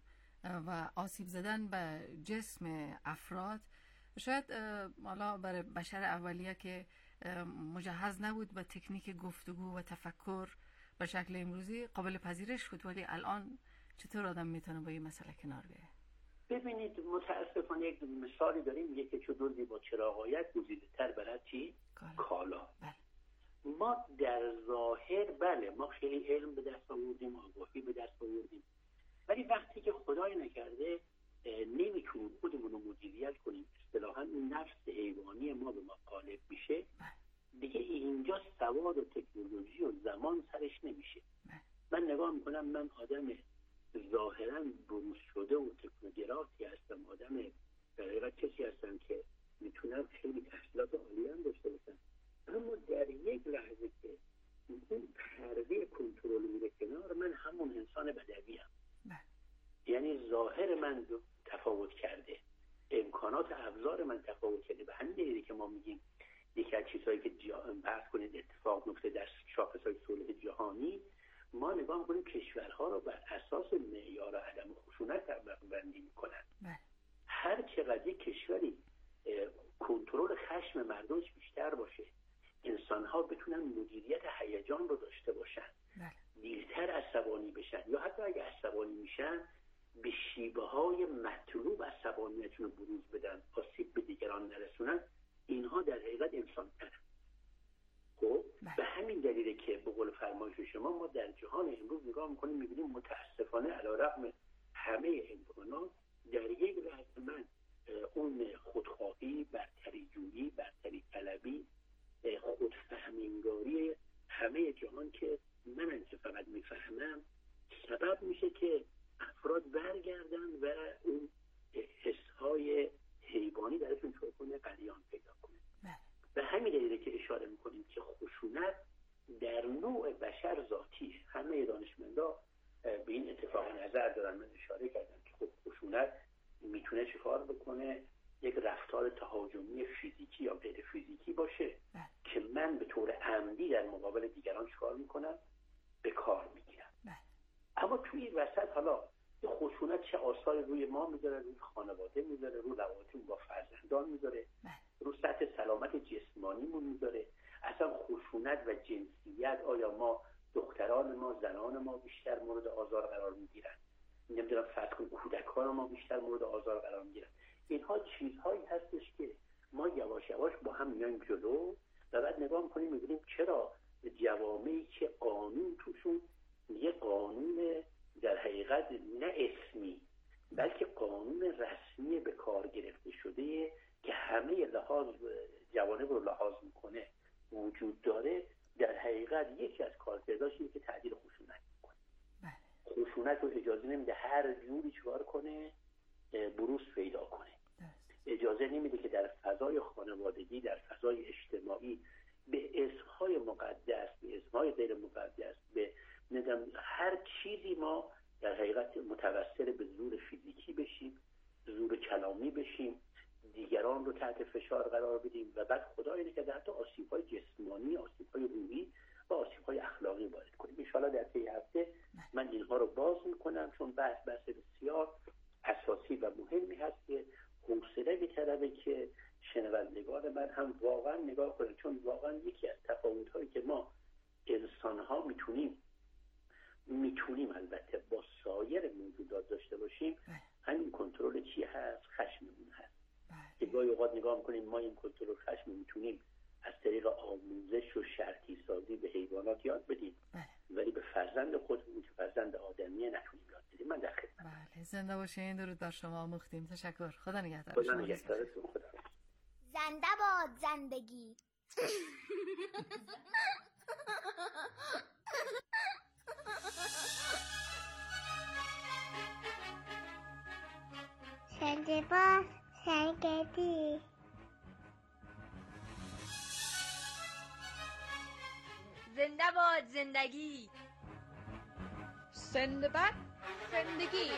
و آسیب زدن به جسم افراد شاید حالا برای بشر اولیه که مجهز نبود به تکنیک گفتگو و تفکر به شکل امروزی قابل پذیرش بود، ولی الان چطور آدم میتونه با این مسئله کنار بیه؟ ببینید متاسفانه یک مثالی داریم، میگه که چه دزدی با چراغایت گزیده تر برد چی؟ کالا. بله. ما در ظاهر بله ما خیلی علم به دست آوردیم، آگاهی به دست آوردیم، ولی وقتی که خدای نکرده نمیتونیم خودمون رو مدیریت کنیم، اصطلاحاً اون نفس حیوانی ما به ما غالب میشه، دیگه اینجا سواد و تکنولوژی و زمان سرش نمیشه. من نگاه میکنم من آدم ظاهراً بروز شده و تکنوگراتی هستم، آدم در حقیقت کسی هستم که میتونم خیلی تحصیلات عالی هم داشته باشم، اما در یک لحظه که اون پرده کنترل میره کنار، من همون انسان بدوی هم. یعنی ظاهر من تفاوت کرده، امکانات ابزار من تفاوت کرده. به همین دلیله که ما میگیم یکی از چیزهایی که بحث کنید اتفاق میفته در شاخصهای صلح جهانی، ما نگاه میکنیم کشورها رو بر اساس معیار عدم خشونت طبقه بندی میکنن. هر چقدر یک کشوری کنترل خشم مردمش بیشتر باشه، انسانها بتونن مدیریت هیجان رو داشته باشن، دیرتر عصبانی بشن، یا حتی اگه عصبانی میشن به شیوه های مطلوب عصبانیتشون رو بروز بدن، آسیب به دیگران نرسونن، اینها در حقیقت انسان ترن. خب به همین دلیله که به قول فرمایش شما ما در جهان امروز نگاه میکنیم میبینیم متاسفانه علیرغم همه امکانات در یک لحظه من اون خودخواهی، برتری جویی، برتری طلبی، خودفهمانگاری همه جهان که منم که فقط میفهمم سبب میشه که افراد در نوع بشر ذاتی. همه دانشمندا به این اتفاق نظر دارن. من اشاره کردم که خب خشونت میتونه چیکار بکنه؟ یک رفتار تهاجمی فیزیکی یا غیر فیزیکی باشه که من به طور عمدی در مقابل دیگران چیکار میکنم؟ به کار میگیرم. اما توی این وسط حالا این خشونت چه آثاری روی ما میذاره، روی خانواده میذاره، روی روابطمون با فرزندان میذاره، روی سطح سلامت جسمانیمون میذاره. اصلا خشونت و جنسیت، آیا ما دختران ما، زنان ما بیشتر مورد آزار قرار میگیرن؟ نمیدونم فرض کن کودکان ما بیشتر مورد آزار قرار میگیرن. اینها چیزهایی هستش که ما یواش یواش با هم میایم جلو و بعد نگاه میکنیم میبینیم چرا جوامعی که قانون توشون یه قانون در حقیقت نه اسمی بلکه قانون رسمی به کار گرفته شده که همه لحاظ جوانب رو لحاظ میکنه وجود داره، در حقیقت یکی از کارکرداش اینه که تعدیل خشونت میکنه. خشونت رو اجازه نمیده هر جوری چکار کنه بروز پیدا کنه. اجازه نمیده که در فضای خانوادگی، در فضای اجتماعی به اسمهای مقدس، به اسمهای غیر مقدس، به ندم هر چیزی ما در حقیقت متوسل به زور فیزیکی بشیم، زور کلامی بشیم، دیگران رو تحت فشار قرار بدیم و بعد خدای نکرده حتی آسیب‌های جسمانی، آسیب‌های روحی و آسیب‌های اخلاقی وارد کنیم. ان شاءالله در طی هفته من اینها رو باز میکنم، چون بحث بحث بسیار اساسی و مهمی هست که حوصله می‌طلبه که شنوندگان من هم واقعا نگاه کنن، چون واقعا یکی از تفاوت‌هایی که ما انسان‌ها میتونیم میتونیم البته با سایر موجودات داشته باشیم همین کنترل چی هست؟ خشممون هست. که گاهی اوقات نگاه میکنیم ما این کنترل خشم میتونیم از طریق آموزش و شرطی سازی به حیوانات یاد بدیم، ولی به فرزند خودمون که فرزند آدمیه نتونیم یاد بدیم. من در خدمت. بله، زنده باشین. درود بر شما. آموختیم. تشکر. خدا نگهدار شما. خدا نگهدارتون. خدا. زنده باد زندگی. زنده باد زندگی. زنده باد زندگی. زنده باد زندگی.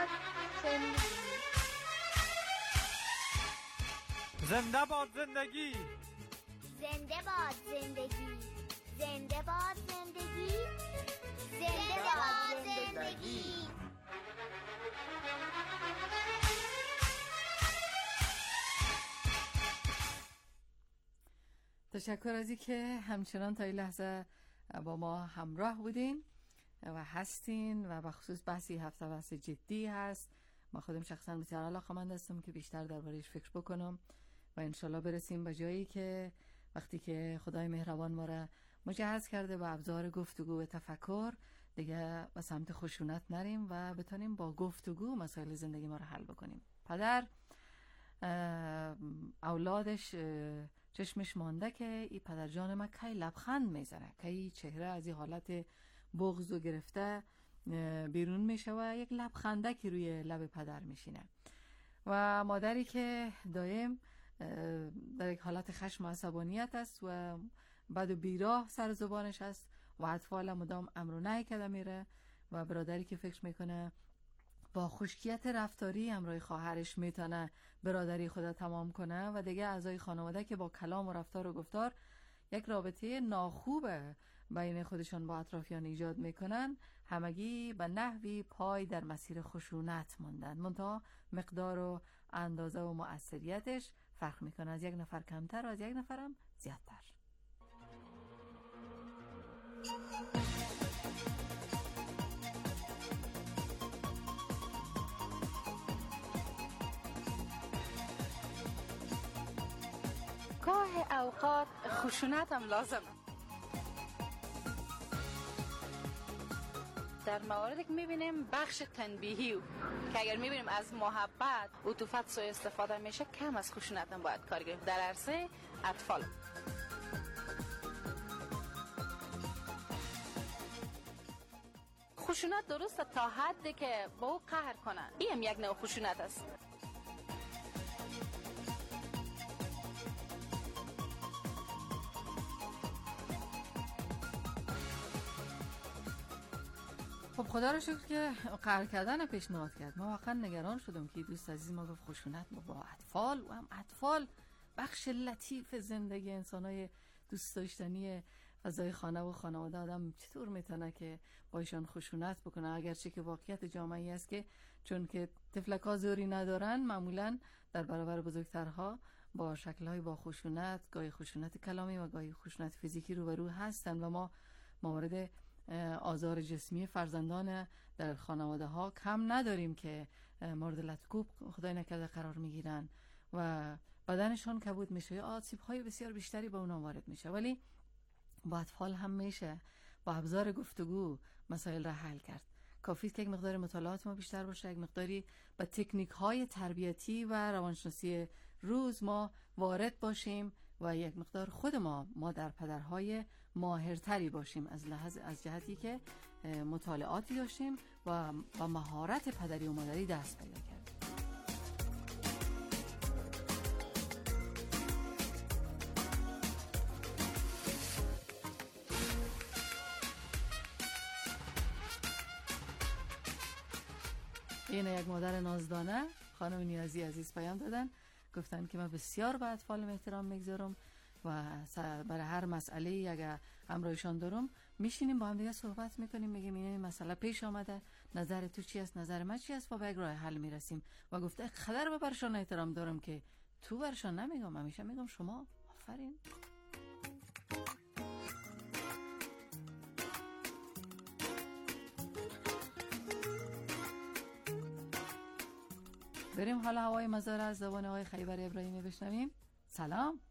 زنده باد زندگی. زنده باد زندگی. زنده باد زندگی. زنده باد زندگی. تشکر از اینکه همچنان تا این لحظه با ما همراه بودین و هستین و بخصوص بحثی هفته بحث جدی هست. ما خودم شخصا بسیار علاقه‌مند هستم که بیشتر درباره‌اش فکر بکنم و انشالله برسیم به جایی که وقتی که خدای مهربان ما را مجهز کرده با ابزار گفتگو و تفکر دیگه به سمت خشونت نریم و بتونیم با گفتگو مسائل زندگی ما را حل بکنیم. پدر اولادش چشمش مانده که ای پدر جان ما کی لبخند میزنه، کی چهره از این حالت بغض و گرفته بیرون میشه و یک لبخنده که روی لب پدر میشینه و مادری که دائم در یک حالت خشم و عصبانیت است و بعد و بیراه سر زبانش است و اطفال مدام امر و نهی کرده میره و برادری که فکر میکنه با خشکیت رفتاری همراه خواهرش میتونه برادری خود تمام کنه و دیگه اعضای خانواده که با کلام و رفتار و گفتار یک رابطه ناخوب بین خودشان با اطرافیان ایجاد میکنن، همگی به نحوی پای در مسیر خشونت موندن. منتها مقدار و اندازه و مؤثریتش فرق میکنه، از یک نفر کمتر و از یک نفرم زیادتر. گاه اوقات خشونت هم لازم در مواردی که میبینیم بخش تنبیهی که اگر میبینیم از محبت عطوفت سوء استفاده میشه، کم از خشونت هم باید کار گرفت در عرصه اطفال. خشونت درسته تا حدی که با او قهر کنن، این هم یک نوع خشونت است. خدا رو شکر که قهر کردن پیشنهاد کرد. ما واقعا نگران شدم که دوست عزیز ما گفت خشونت با اطفال، و هم اطفال بخش لطیف زندگی انسانای دوست داشتنی فضای خانه و خانواده. آدم چطور میتونه که با ایشان خشونت بکنه؟ اگرچه که واقعیت جامعه است که چون که طفلک‌ها زوری ندارن، معمولا در برابر بزرگترها با شکل‌های با خشونت، گاهی خشونت کلامی و گاهی خشونت فیزیکی روبرو هستن و ما موارد آزار جسمی فرزندان در خانواده ها کم نداریم که مورد لطکوب خدای نکرده قرار میگیرن و بدنشان کبود میشه یا آسیب های بسیار بیشتری به اونا وارد میشه. ولی با اطفال هم میشه با ابزار گفتگو مسائل را حل کرد. کافیه که یک مقدار مطالعات ما بیشتر باشه، یک مقداری با تکنیک های تربیتی و روانشناسی روز ما وارد باشیم و یک مقدار خود ما مادر پدرهای ماهرتری باشیم از لحاظ از جهتی که مطالعاتی داشتیم و با مهارت پدری و مادری دست پیدا کردیم. این یک مادر نازدانه خانم نیازی عزیز پیام دادن، گفتن که من بسیار به اطفالم احترام میگذارم و برای هر مسئله اگر همراهشان دارم میشینیم با هم دیگه صحبت میکنیم، میگیم این مسئله پیش آمده، نظر تو چی است، نظر من چی است و به یک راه حل میرسیم. و گفته خدر به برشان احترام دارم که تو برشان نمیگم، همیشه میگم شما. آفرین. بریم حالا هوای مزار از زبان آقای خیبر ابراهیمی بشنویم. سلام.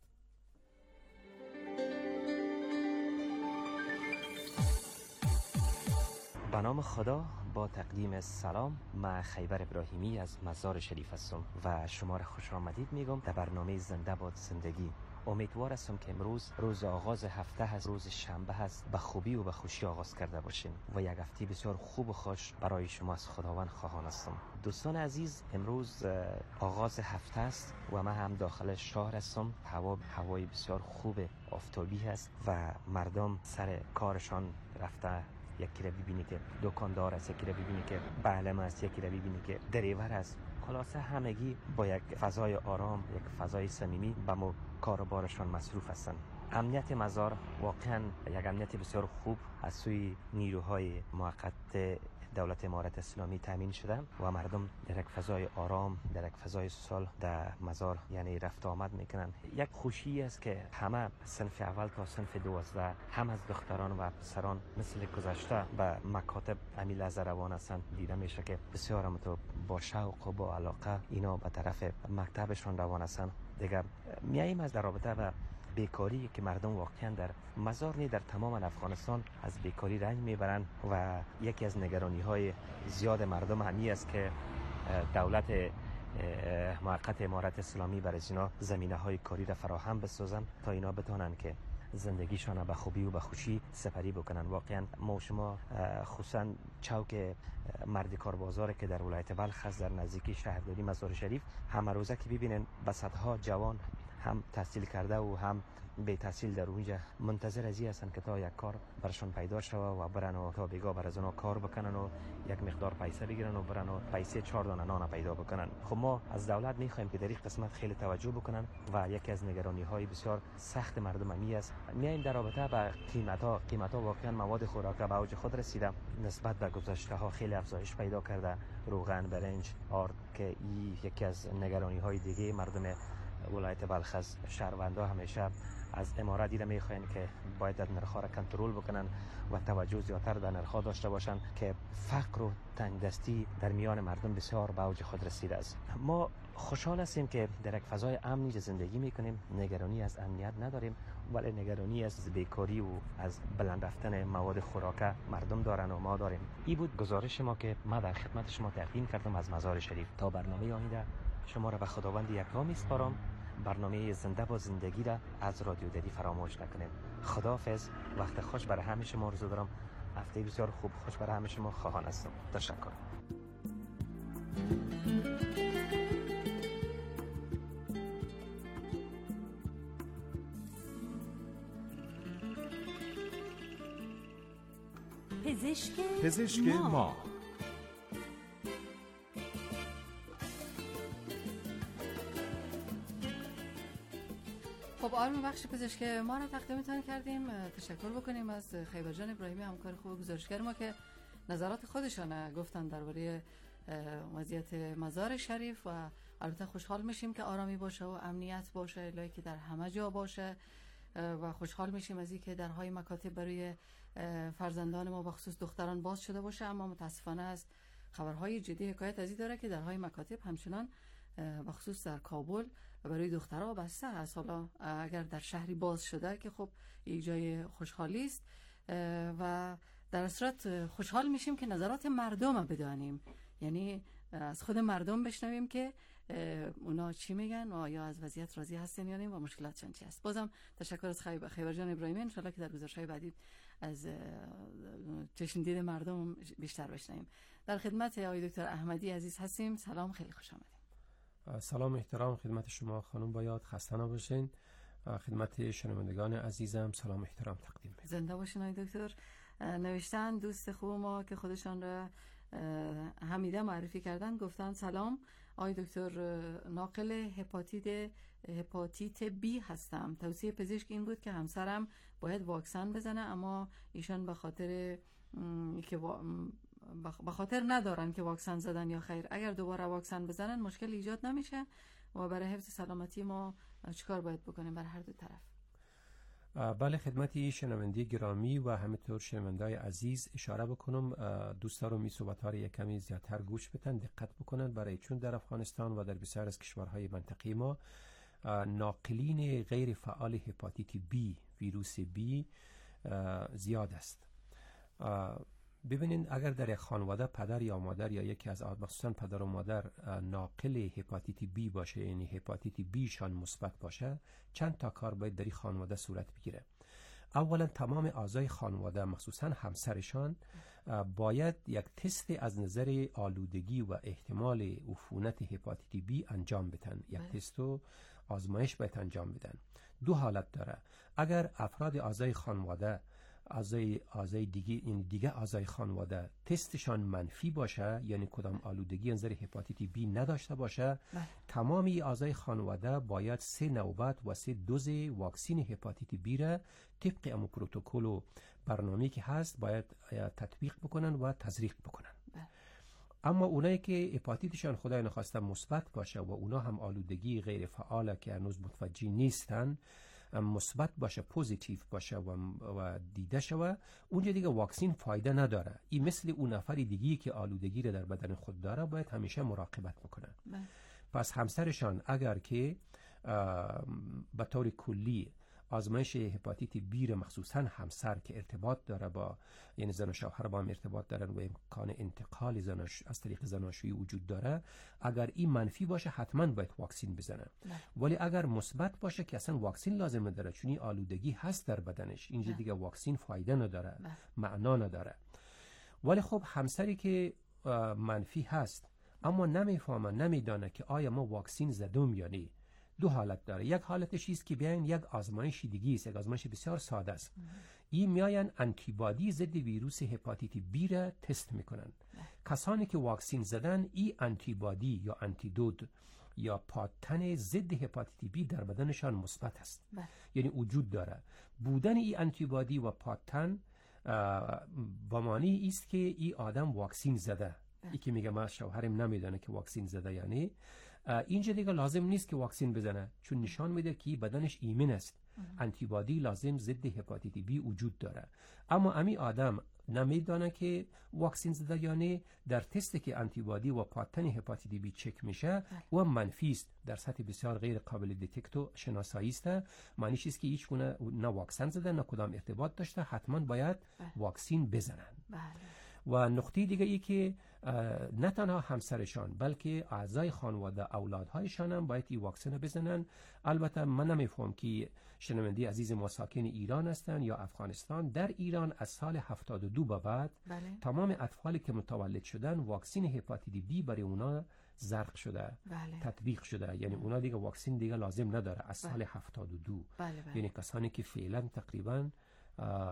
به نام خدا، با تقدیم سلام، من خیبر ابراهیمی از مزار شریف هستم و شما را خوش آمدید میگم در برنامه زنده باد زندگی. امیدوار هستم که امروز روز آغاز هفته هست، روز شنبه هست، به خوبی و به خوشی آغاز کرده باشین و یک هفته بسیار خوب و خوش برای شما از خداوند خواهان هستم. دوستان عزیز، امروز آغاز هفته است و من هم داخل شهر هستم. هوا هوای بسیار خوب آفتابی هست و مردم سر کارشان رفته. یکی را ببینی که دکاندار است، یکی را ببینی که معلم است، یکی را ببینی که دریور است. خلاصه همگی با یک فضای آرام، یک فضای صمیمی به مو کار و بارشان مصروف هستند. امنیت مزار واقعا یک امنیت بسیار خوب از سوی نیروهای موقت دولت امارت اسلامی تامین شده و مردم در یک فضای آرام، در یک فضای صلح در مزار یعنی رفت آمد میکنن. یک خوشی است که همه صنف اول تا صنف دوازده هم از دختران و پسران مثل گذشته به مکاتب امیل از روان هستند. دیده میشه که بسیار هم تو با شوق و با علاقه اینا به طرف مکتبشون روان هستند. دیگه میاییم از در رابطه و بیکاری که مردم واقعا در مزار نی در تمام افغانستان از بیکاری رنج میبرن و یکی از نگرانی های زیاد مردم همی است که دولت موقت امارت اسلامی برای اینا زمینه های کاری را فراهم بسازن تا اینا بتونن که زندگیشان به خوبی و به خوشی سپری بکنن. واقعا ما شما خصوصا چوک مرد کار بازار که در ولایت بلخ است در نزدیکی شهرداری مزار شریف، همه روزه که ببینن بسطها جوان هم تحصیل کرده و هم به تحصیل در اونجا منتظر ازی هستن که تا یک کار برشون پیدا شوه و برن و تا بیگاه بر از اونا کار بکنن و یک مقدار پیسه بگیرن و برن و پیسه چهار دانه نان پیدا بکنن. خب ما از دولت میخوایم که در این قسمت خیلی توجه بکنن و یکی از نگرانی های بسیار سخت مردم می است. میایم در رابطه با قیمت ها. قیمت ها واقعا مواد خوراکی به اوج خود رسیده، نسبت به گذشته ها خیلی افزایش پیدا کرده. روغن، برنج، آرد که این یکی از نگرانی های دیگه مردم ولایت بلخ از شهروندا همیشه از امارت دیده میخواین که باید در نرخ‌ها را کنترل بکنن و توجه زیادتر در نرخ‌ها داشته باشن که فقر و تنگدستی در میان مردم بسیار به اوج خود رسیده است. ما خوشحال هستیم که در یک فضای امنی زندگی میکنیم، نگرانی از امنیت نداریم، ولی نگرانی از بیکاری و از بلند رفتن مواد خوراکه مردم دارن و ما داریم. این بود گزارش ما که ما در خدمت شما تقدیم کردم از مزار شریف. تا برنامه آینده شما را به خداوند یکتا میسپارم. برنامه زنده با زندگی را از رادیو دری فراموش نکنید. خداحافظ. وقت خوش برای همه شما آرزو دارم. هفته بسیار خوب خوش برای همه شما خواهان هستم. تشکر. پزشک, پزشک ما, ما. خب آرمی بخش پزشک ما را تقدیمتان کردیم. تشکر بکنیم از خیبر جان ابراهیمی همکار خوب گزارشگر ما که نظرات خودشان گفتن درباره وضعیت مزار شریف و البته خوشحال میشیم که آرامی باشه و امنیت باشه، الهی که در همه جا باشه و خوشحال میشیم از اینکه درهای مکاتب برای فرزندان ما بخصوص دختران باز شده باشه. اما متاسفانه از خبرهای جدی حکایت از این داره که درهای مکاتب همچنان بخصوص در کابل برای دخترها بسته است. حالا اگر در شهری باز شده که خب یک جای خوشحالی است و در صورت خوشحال میشیم که نظرات مردم بدانیم، یعنی از خود مردم بشنویم که اونا چی میگن و آیا از وضعیت راضی هستن یا نه و مشکلاتشون چی است. بازم تشکر از خیبر, خیبر جان ابراهیمی. ان شاءالله که در گزارش‌های بعدی از چشم دید مردم بیشتر بشنویم. در خدمت آقای دکتر احمدی عزیز هستیم. سلام، خیلی خوش آمدید. سلام احترام خدمت شما خانم بایاد، خسته نباشین. خدمت شنوندگان عزیزم سلام احترام تقدیم می‌کنم. زنده باشین آقای دکتر. نوشتن دوست خوب ما که خودشان را حمیده معرفی کردن، گفتن سلام آقای دکتر، ناقل هپاتیت هپاتیت بی هستم. توصیه پزشک این بود که همسرم باید واکسن بزنه، اما ایشان به خاطر که به خاطر ندارن که واکسن زدن یا خیر. اگر دوباره واکسن بزنن مشکل ایجاد نمیشه و برای حفظ سلامتی ما چیکار باید بکنیم برای هر دو طرف؟ بله، خدمتی شنونده گرامی و همینطور شنوندای عزیز اشاره بکنم، دوستا رو می صحبت‌ها رو یک کمی زیادتر گوش بدن، دقت بکنن، برای چون در افغانستان و در بسیار از کشورهای منطقه ما ناقلین غیر فعال هپاتیت بی، ویروس بی زیاد است. ببینید اگر در یک خانواده پدر یا مادر یا یکی از مخصوصا پدر و مادر ناقل هپاتیت بی باشه، یعنی هپاتیت بی شان مثبت باشه، چند تا کار باید در این خانواده صورت بگیره. اولا تمام اعضای خانواده مخصوصا همسرشان باید یک تست از نظر آلودگی و احتمال عفونت هپاتیت بی انجام بدن. یک تست و آزمایش باید انجام بدن. دو حالت داره. اگر افراد اعضای خانواده اعضای اعضای دیگه این دیگه اعضای خانواده تستشان منفی باشه، یعنی کدام آلودگی نظر هپاتیت بی نداشته باشه، تمامی اعضای خانواده باید سه نوبت و سه دوز واکسین هپاتیت بی را طبق ام پروتکل و برنامه‌ای که هست باید تطبیق بکنن و تزریق بکنن. اما اونایی که هپاتیتشان خدای نخواسته مثبت باشه و اونا هم آلودگی غیر فعاله که هنوز متوجه نیستن مثبت باشه، پوزیتیو باشه و, و دیده شوه، اونجا دیگه واکسین فایده نداره. این مثل اون نفر دیگی که آلودگی رو در بدن خود داره باید همیشه مراقبت بکنن. پس همسرشان اگر که به طور کلی آزمایش هپاتیت بی مخصوصا همسر که ارتباط داره با یعنی زن و شوهر با هم ارتباط دارن و امکان انتقال زناش از طریق زناشویی وجود داره، اگر این منفی باشه حتما باید واکسین بزنن. ولی اگر مثبت باشه که اصلا واکسین لازم نداره، چون این آلودگی هست در بدنش، اینجا دیگه واکسین فایده نداره، معنا نداره. ولی خب همسری که منفی هست اما نمیفهمه، نمیدانه که آیا ما واکسین زدم یا نه، دو حالت داره. یک حالتش است که بیاین یک آزمایش دیگه است، یک آزمایش بسیار ساده است. این میاین آنتیبادی ضد ویروس هپاتیت بی را تست میکنن. کسانی که واکسین زدن این آنتیبادی یا آنتیدوت یا پادتن ضد هپاتیت بی در بدنشان مثبت است، یعنی وجود داره. بودن این آنتیبادی و پادتن با معنی است که این آدم واکسین زده. ای که میگه ما شوهرم نمیدونه که واکسین زده یعنی اینجا دیگه لازم نیست که واکسین بزنه، چون نشان میده که بدنش ایمن است. آنتیبادی لازم ضد هپاتیت بی وجود داره. اما امی آدم نمیدونه که واکسین زده یا نه، در تستی که آنتیبادی و پادتن هپاتیت بی چک میشه و منفی است، در سطح بسیار غیر قابل دیتکت و شناسایی است. معنیش است که هیچ گونه نه واکسن زده نه کدام ارتباط داشته، حتما باید واکسین بزنن. و نقطه دیگه ای که نه تنها همسرشان بلکه اعضای خانواده اولادهایشان هم باید این واکسن بزنن. البته من نمیفهم که شنونده عزیز ما ساکن ایران هستن یا افغانستان. در ایران از سال هفتاد و دو به بعد بله. تمام اطفالی که متولد شدن واکسین هپاتیت بی برای اونا زرق شده، بله. تطبیق شده، یعنی اونا دیگه واکسین دیگه لازم نداره از سال بله. هفتاد و دو. بله بله. یعنی کسانی که فعلا تقریبا